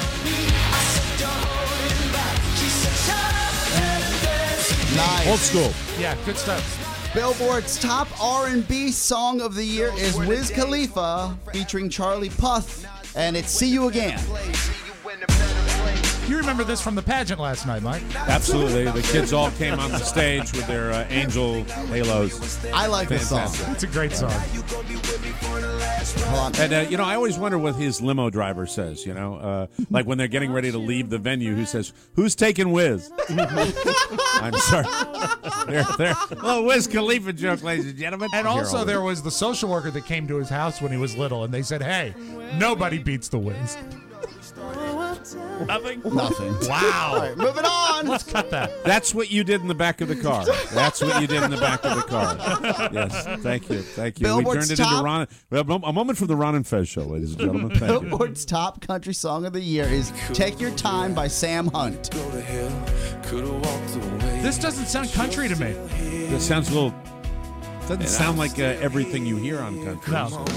Nice. Old school. Yeah, good stuff. Billboard's top R and B song of the year is Wiz Khalifa featuring Charlie Puth, and it's See You Again. You remember this from the pageant last night, Mike? Absolutely. The kids all came on the stage with their uh, angel halos. I like this song. Fantastic. It's a great song. Hold on. And, uh, you know, I always wonder what his limo driver says, you know? Uh, like when they're getting ready to leave the venue, who says, who's taking Wiz? I'm sorry. There, there. Little Wiz Khalifa joke, ladies and gentlemen. And Here, also, I'll- there was the social worker that came to his house when he was little, and they said, hey, nobody beats the Wiz. Nothing? Nothing. Wow. All right, moving on. Let's cut that. That's what you did in the back of the car. That's what you did in the back of the car. Yes, thank you, thank you. Billboard's we turned it top- into Ron. Well, a moment for the Ron and Fez show, ladies and gentlemen. Thank you. Billboard's top country song of the year is Take Your Time by Sam Hunt. This doesn't sound country to me. This sounds a little. Doesn't sound like uh, everything you hear on country. No. so-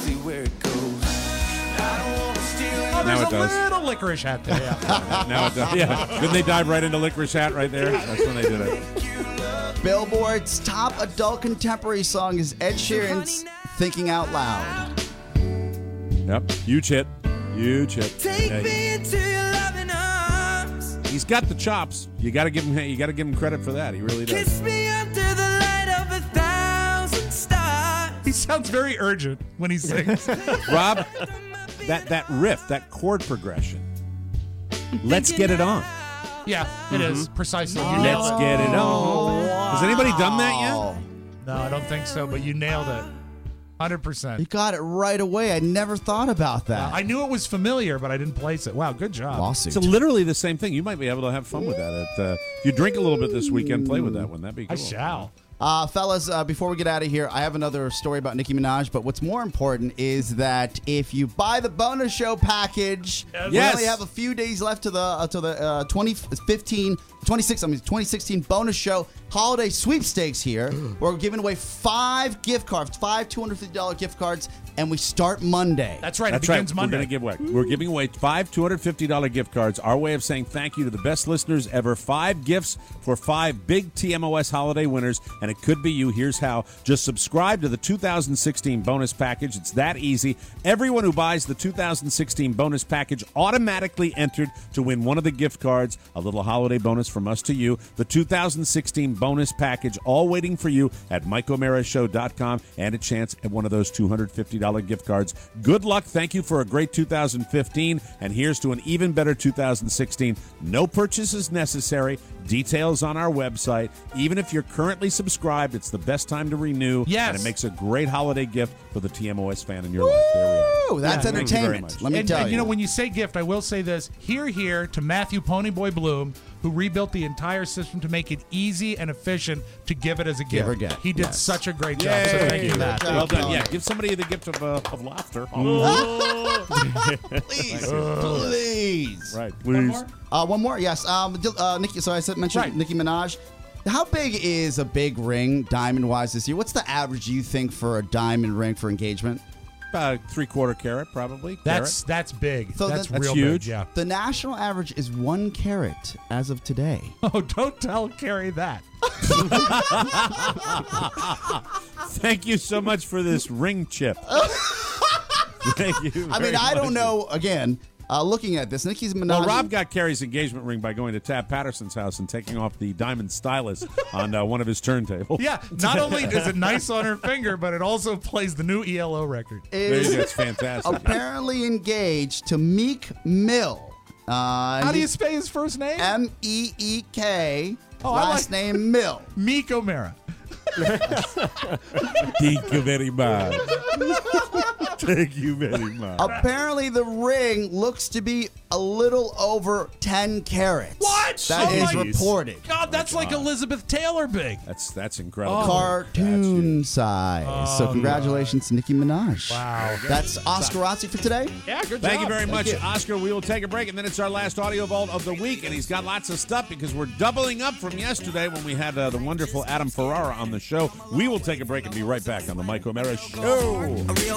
Oh, there's Now it a does. little licorice hat there. Yeah. Now it does. Yeah. Didn't they dive right into Licorice Hat right there? That's when they did it. Billboard's top adult contemporary song is Ed Sheeran's Thinking Out Loud. Yep. Huge hit. Huge hit. Yeah, he- into your loving arms. He's got the chops. You got to give him. You got to give him credit for that. He really does. Kiss me under the light of a thousand stars. He sounds very urgent when he sings. Rob, that that riff, that chord progression. Let's get it on. Yeah, it is precisely. You Let's nailed it. get it on. Has anybody done that yet? No, I don't think so, but you nailed it. one hundred percent. You got it right away. I never thought about that. I knew it was familiar, but I didn't place it. Wow, good job. Lawsuit. It's literally the same thing. You might be able to have fun with that. At, uh, if you drink a little bit this weekend, play with that one. That'd be I cool. shall. Uh, fellas, uh, before we get out of here, I have another story about Nicki Minaj, but what's more important is that if you buy the bonus show package, we Yes. only have a few days left to the uh, to the uh, twenty fifteen, twenty-six, I mean twenty sixteen bonus show holiday sweepstakes here. We're giving away five gift cards, five two hundred fifty dollars gift cards, and we start Monday. That's right. That's it right. begins Monday. We're going to give away. We're giving away five two hundred fifty dollars gift cards. Our way of saying thank you to the best listeners ever. Five gifts for five big T M O S holiday winners, and it could be you. Here's how. Just subscribe to the two thousand sixteen bonus package. It's that easy. Everyone who buys the two thousand sixteen bonus package automatically entered to win one of the gift cards. A little holiday bonus from us to you. The two thousand sixteen bonus bonus package, all waiting for you at mike o'mara show dot com and a chance at one of those two hundred fifty dollars gift cards. Good luck. Thank you for a great two thousand fifteen, and here's to an even better two thousand sixteen. No purchases necessary. Details on our website. Even if you're currently subscribed, it's the best time to renew. Yes. And it makes a great holiday gift for the T M O S fan in your life. There we are. Ooh, that's Yeah, thank you very entertainment. much. Let me and, tell and, you. you know, when you say gift, I will say this. Here, here to Matthew Ponyboy Bloom, who rebuilt the entire system to make it easy and efficient to give it as a gift. Give or get. He did Yes. such a great job. Yay. So thank you for that. Well done. Yeah, give somebody the gift of, uh, of laughter. Please, please. Right, One please. more? Uh, one more, yes. Um, Dil- uh, Nicki, so I said mentioned Right. Nicki Minaj. How big is a big ring, diamond-wise, this year? What's the average you think for a diamond ring for engagement? Uh, three-quarter carat, probably. That's that's big. So that's that- real That's huge. big. Yeah. The national average is one carat as of today. Oh, don't tell Carrie that. Thank you so much for this ring chip. Thank you. I mean, very I don't much. know, again, uh, looking at this, Nicki Minaj. Well, Rob got Carrie's engagement ring by going to Tab Patterson's house and taking off the diamond stylus on uh, one of his turntables. Yeah, not only is it nice on her finger, but it also plays the new E L O record. There is you go. It's fantastic. apparently engaged to Meek Mill. Uh, How do you he- spell his first name? M E E K. Oh, I last like- name Mill. Meek O'Mara. Thank you very much. Thank you very much. Apparently, the ring looks to be a little over ten carats. What? That Oh is my- reported. God, that's like Elizabeth Taylor big. That's that's incredible. Oh. Cartoon size. so Oh, congratulations to Nicki Minaj. Wow. That's Oscar Rossi for today. Yeah, good Thank job. you very much, you. Oscar. We will take a break, and then it's our last audio vault of the week, and he's got lots of stuff because we're doubling up from yesterday when we had uh, the wonderful Adam Ferrara on the show. We will take a break and be right back on the Mike O'Mara Show.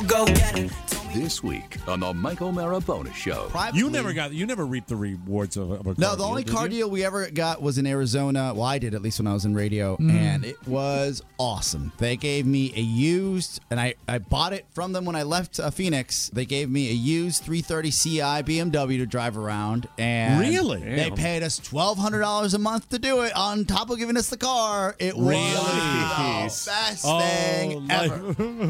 This week on the Mike O'Mara Bonus Show. You never got, you never reaped the rewards of, of a car No, the deal, only did car you? deal we ever got was in Arizona. Well, I did, at least when I was in radio, Mm. and it was awesome. They gave me a used, and I, I bought it from them when I left uh, Phoenix. They gave me a used three thirty C I B M W to drive around, and Really? they Damn. paid us twelve hundred dollars a month to do it on top of giving us the car. It was Really? the best thing like- ever.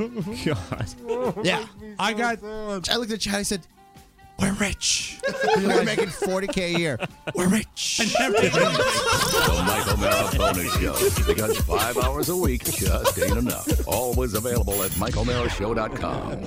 God. Yeah. I got. I looked at Chad, I said, we're rich. We're making forty K a year. We're rich. The Mike O'Mara Bonus Show. Because five hours a week just ain't enough. Always available at mike o'mara show dot com.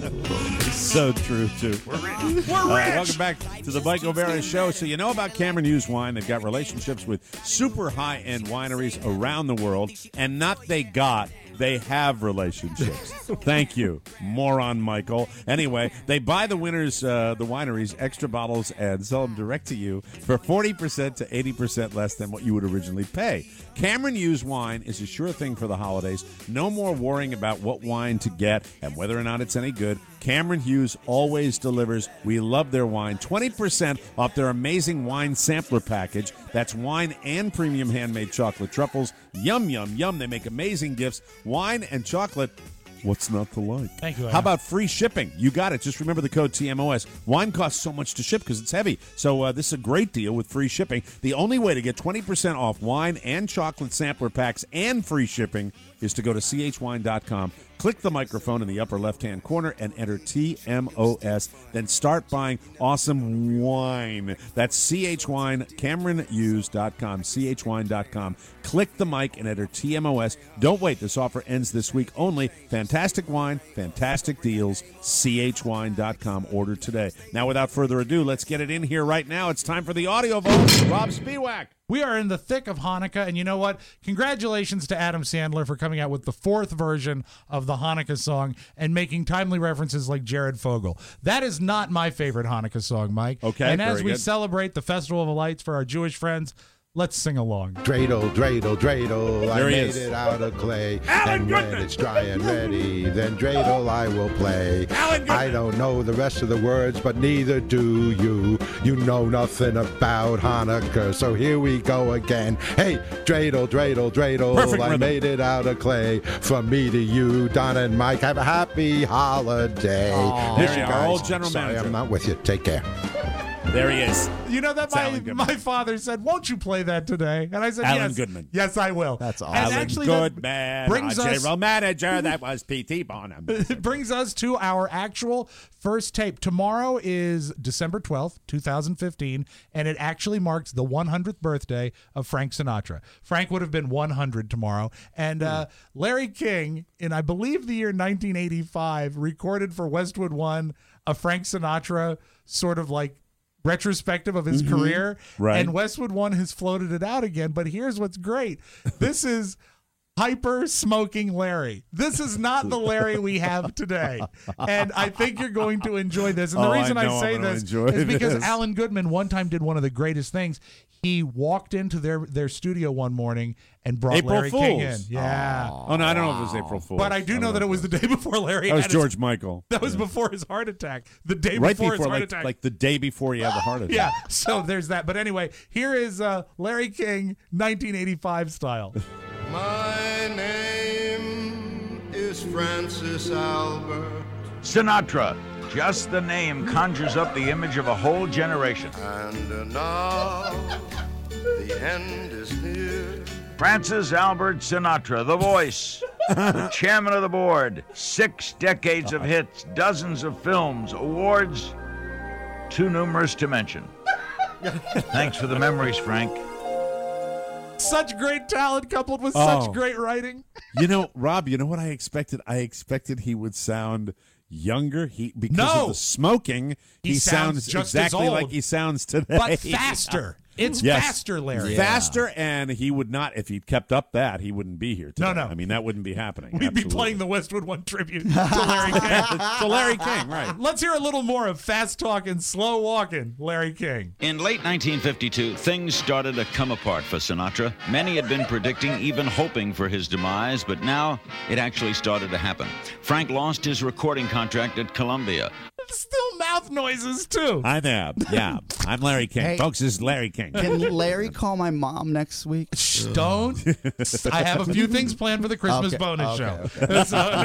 So true, too. We're rich. We're rich. Welcome back to the Mike O'Mara Show. So you know about Cameron Hughes Wine. They've got relationships with super high-end wineries around the world. And not they got, they have relationships. Thank you, moron Michael. Anyway, they buy the winners, uh, the wineries, extra bottles and sell them direct to you for forty percent to eighty percent less than what you would originally pay. Cameron Hughes Wine is a sure thing for the holidays. No more worrying about what wine to get and whether or not it's any good. Cameron Hughes always delivers. We love their wine. twenty percent off their amazing wine sampler package. That's wine and premium handmade chocolate truffles. Yum, yum, yum. They make amazing gifts. Wine and chocolate. What's not to like? Thank you, How Adam. about free shipping? You got it. Just remember the code T M O S. Wine costs so much to ship because it's heavy. So uh, this is a great deal with free shipping. The only way to get twenty percent off wine and chocolate sampler packs and free shipping is to go to c h wine dot com. Click the microphone in the upper left-hand corner and enter T M O S. Then start buying awesome wine. That's C H Wine, cameron hughes dot com, c h wine dot com. Click the mic and enter T M O S. Don't wait. This offer ends this week only. Fantastic wine, fantastic deals, c h wine dot com. Order today. Now, without further ado, let's get it in here right now. It's time for the audio vote. Rob Spiewak. We are in the thick of Hanukkah, and you know what? Congratulations to Adam Sandler for coming out with the fourth version of the Hanukkah song and making timely references like Jared Fogle. That is not my favorite Hanukkah song, Mike. Okay, And as very we good. celebrate the Festival of Lights for our Jewish friends, let's sing along. Dreidel, dreidel, dreidel, I There he made is. it out of clay. Alan and when Goodman. it's dry and ready, then dreidel I will play. Alan Goodman. I don't know the rest of the words, but neither do you. You know nothing about Hanukkah, so here we go again. Hey, dreidel, dreidel, dreidel, Perfect I rhythm. made it out of clay. From me to you, Don and Mike, have a happy holiday. Aw. Miss There you you are, guys. old general Sorry, manager. I'm not with you. Take care. There he is. You know that It's my Alan Goodman. my father said, "Won't you play that today?" And I said, Alan "Yes, Goodman. yes, I will." That's awesome. And Alan actually, that Goodman, brings our us general manager. That was P T Bonham. it brings us to our actual first tape. Tomorrow is December twelfth, two thousand fifteen, and it actually marks the one hundredth birthday of Frank Sinatra. Frank would have been one hundred tomorrow. And uh, Larry King, in I believe the year nineteen eighty-five, recorded for Westwood One a Frank Sinatra sort of like retrospective of his Mm-hmm. career. Right. And Westwood One has floated it out again. But here's what's great. This is hyper smoking Larry. This is not the Larry we have today. And I think you're going to enjoy this. And the Oh, I reason I, know I'm say gonna this enjoy is because this. Alan Goodman one time did one of the greatest things. He walked into their, their studio one morning and brought April Larry King in. Fools. Yeah. Oh, no, I don't know if it was April Fool's. But I do know that it was the day before Larry That was had George his, Michael. That was before his heart attack. The day Right before, before, his heart like, attack. like the day before he had the heart attack. Yeah, so there's that. But anyway, here is uh, Larry King, nineteen eighty-five style. My name is Francis Albert. Sinatra. Just the name conjures up the image of a whole generation. And now the end is near. Francis Albert Sinatra, the voice, the chairman of the board, six decades of hits, dozens of films, awards, too numerous to mention. Thanks for the memories, Frank. Such great talent coupled with Oh. such great writing. You know, Rob, you know what I expected? I expected he would sound younger. He because No. of the smoking, He he, sounds sounds, just exactly as old. like he sounds today. But faster. It's Yes. faster, Larry. Faster, and he would not, if he'd kept up that, he wouldn't be here today. No, no. I mean, that wouldn't be happening. We'd be Absolutely. playing the Westwood One tribute to Larry King. To Larry King, right. Let's hear a little more of fast talking, slow walking Larry King. In late nineteen fifty-two, things started to come apart for Sinatra. Many had been predicting, even hoping for his demise, but now it actually started to happen. Frank lost his recording contract at Columbia. Still mouth noises, too. I'm there. Yeah. I'm Larry King. Hey. Folks, this is Larry King. Can Larry call my mom next week? Shh, don't. I have a few things planned for the Christmas Okay, bonus okay, show.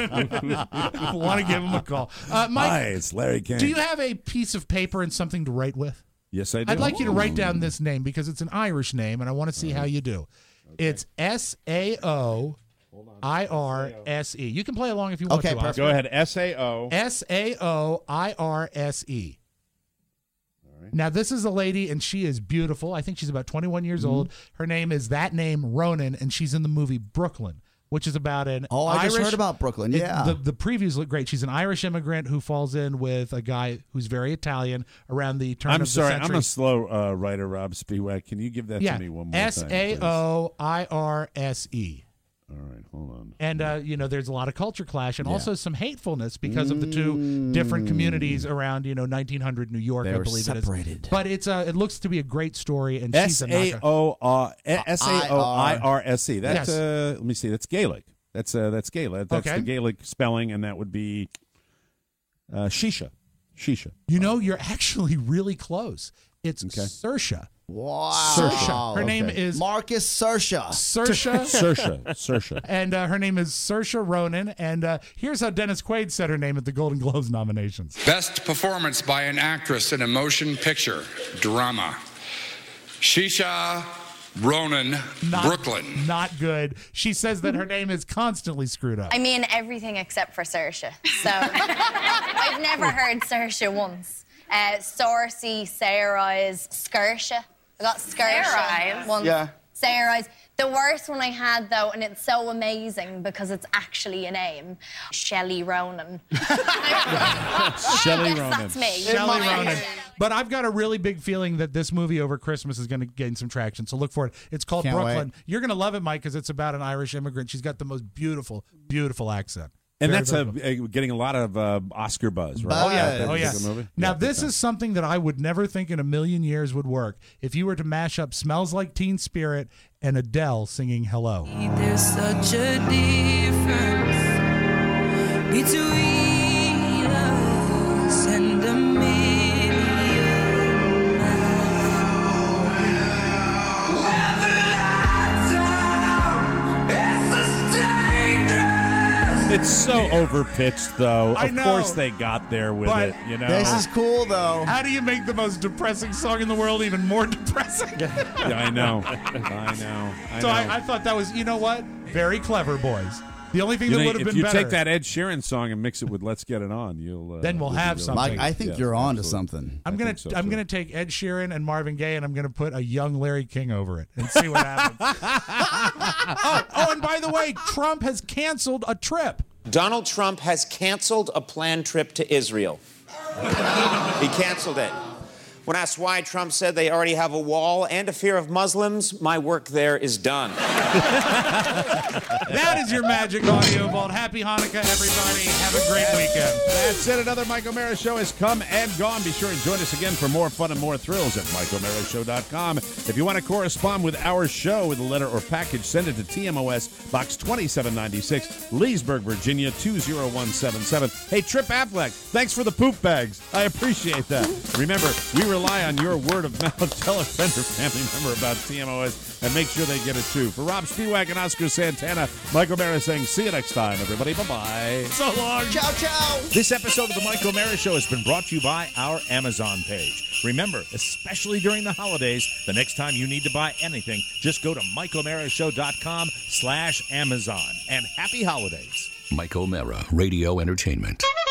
So, want to give him a call. Uh, Mike, Hi, it's Larry King. do you have a piece of paper and something to write with? Yes, I do. I'd like you to write down this name because it's an Irish name, and I want to see how you do. It's S A O I R S E. You can play along if you want Okay, to. perfect. Oscar. Go ahead. S A O. S A O I R S E. Now, this is a lady, and she is beautiful. I think she's about twenty-one years Mm-hmm. old. Her name is that name, Ronan, and she's in the movie Brooklyn, which is about an Oh, I Irish... just heard about Brooklyn. It- Yeah. the, the previews look great. She's an Irish immigrant who falls in with a guy who's very Italian around the turn I'm of sorry. the century. I'm a slow uh, writer, Rob Spiewak. Can you give that yeah, to me one more S time? A O I R S E. All right, hold on. And, uh, you know, there's a lot of culture clash and also some hatefulness because of the two different communities around, you know, nineteen hundred New York, They I were believe it separated. is. But it's uh, it looks to be a great story. And S she's a A knockout. O R S A O I R S E. That's Yes. uh, let me see. That's Gaelic. That's uh, that's Gaelic. That's Okay. the Gaelic spelling, and that would be uh, Shisha. Shisha. You know, you're actually really close. It's Saoirse. Wow. Saoirse. Her name Okay. is Marcus Saoirse. Saoirse. Saoirse. Saoirse. And uh, her name is Saoirse Ronan. And uh, here's how Dennis Quaid said her name at the Golden Globes nominations. Best performance by an actress in a motion picture drama. Shisha Ronan, Not, Brooklyn. Not good. She says that her name is constantly screwed up. I mean everything except for Saoirse. So I've never heard Saoirse once. Uh, Saoirse, Saoirse, Skirsha. I got Skirsha Saoirse? once. Yeah. Saoirse. The worst one I had though, and it's so amazing because it's actually a name, Shelley Ronan. Shelley Yes, Ronan. that's me. Shelley My- Ronan. But I've got a really big feeling that this movie over Christmas is going to gain some traction. So look for it. It's called Can't Brooklyn. wait. You're going to love it, Mike, because it's about an Irish immigrant. She's got the most beautiful, beautiful accent. And Very, that's very a, cool. a, getting a lot of uh, Oscar buzz, right? Oh yeah, That oh yeah. particular movie? Now Yeah, big this time. is something that I would never think in a million years would work. If you were to mash up "Smells Like Teen Spirit" and Adele singing "Hello." There's such a difference between us and a million It's so overpitched, though. I of know. course they got there with But it, you know? This is cool, though. How do you make the most depressing song in the world even more depressing? Yeah, I know. I know. I so know. I, I thought that was, you know what? Very clever, boys. The only thing You that know, would have if been you better. take that Ed Sheeran song and mix it with "Let's Get It On," you'll uh, Then we'll you'll be have really something. Mike, I think Yeah, you're on to absolutely. something. I'm I gonna think so, I'm too. gonna take Ed Sheeran and Marvin Gaye and I'm gonna put a young Larry King over it and see what happens. oh, oh, and by the way, Trump has canceled a trip. Donald Trump has canceled a planned trip to Israel. He canceled it. When asked why, Trump said they already have a wall and a fear of Muslims. My work there is done. That is your Magic Audio Vault. Happy Hanukkah, everybody. Have a great weekend. That's it. Another Mike O'Mara show has come and gone. Be sure and join us again for more fun and more thrills at mike o'mara show dot com. If you want to correspond with our show with a letter or package, send it to T M O S, Box twenty-seven ninety-six, Leesburg, Virginia, two zero one seven seven. Hey, Trip Affleck, thanks for the poop bags. I appreciate that. Remember, we rely on your word of mouth. Tell a friend or family member about T M O S and make sure they get it too. For Rob Spiewak and Oscar Santana, Mike O'Mara saying, see you next time, everybody. Bye-bye. So long. Ciao, ciao. This episode of the Mike O'Mara Show has been brought to you by our Amazon page. Remember, especially during the holidays, the next time you need to buy anything, just go to mike o'mara show dot com slash Amazon. And happy holidays. Mike O'Mara, Radio Entertainment.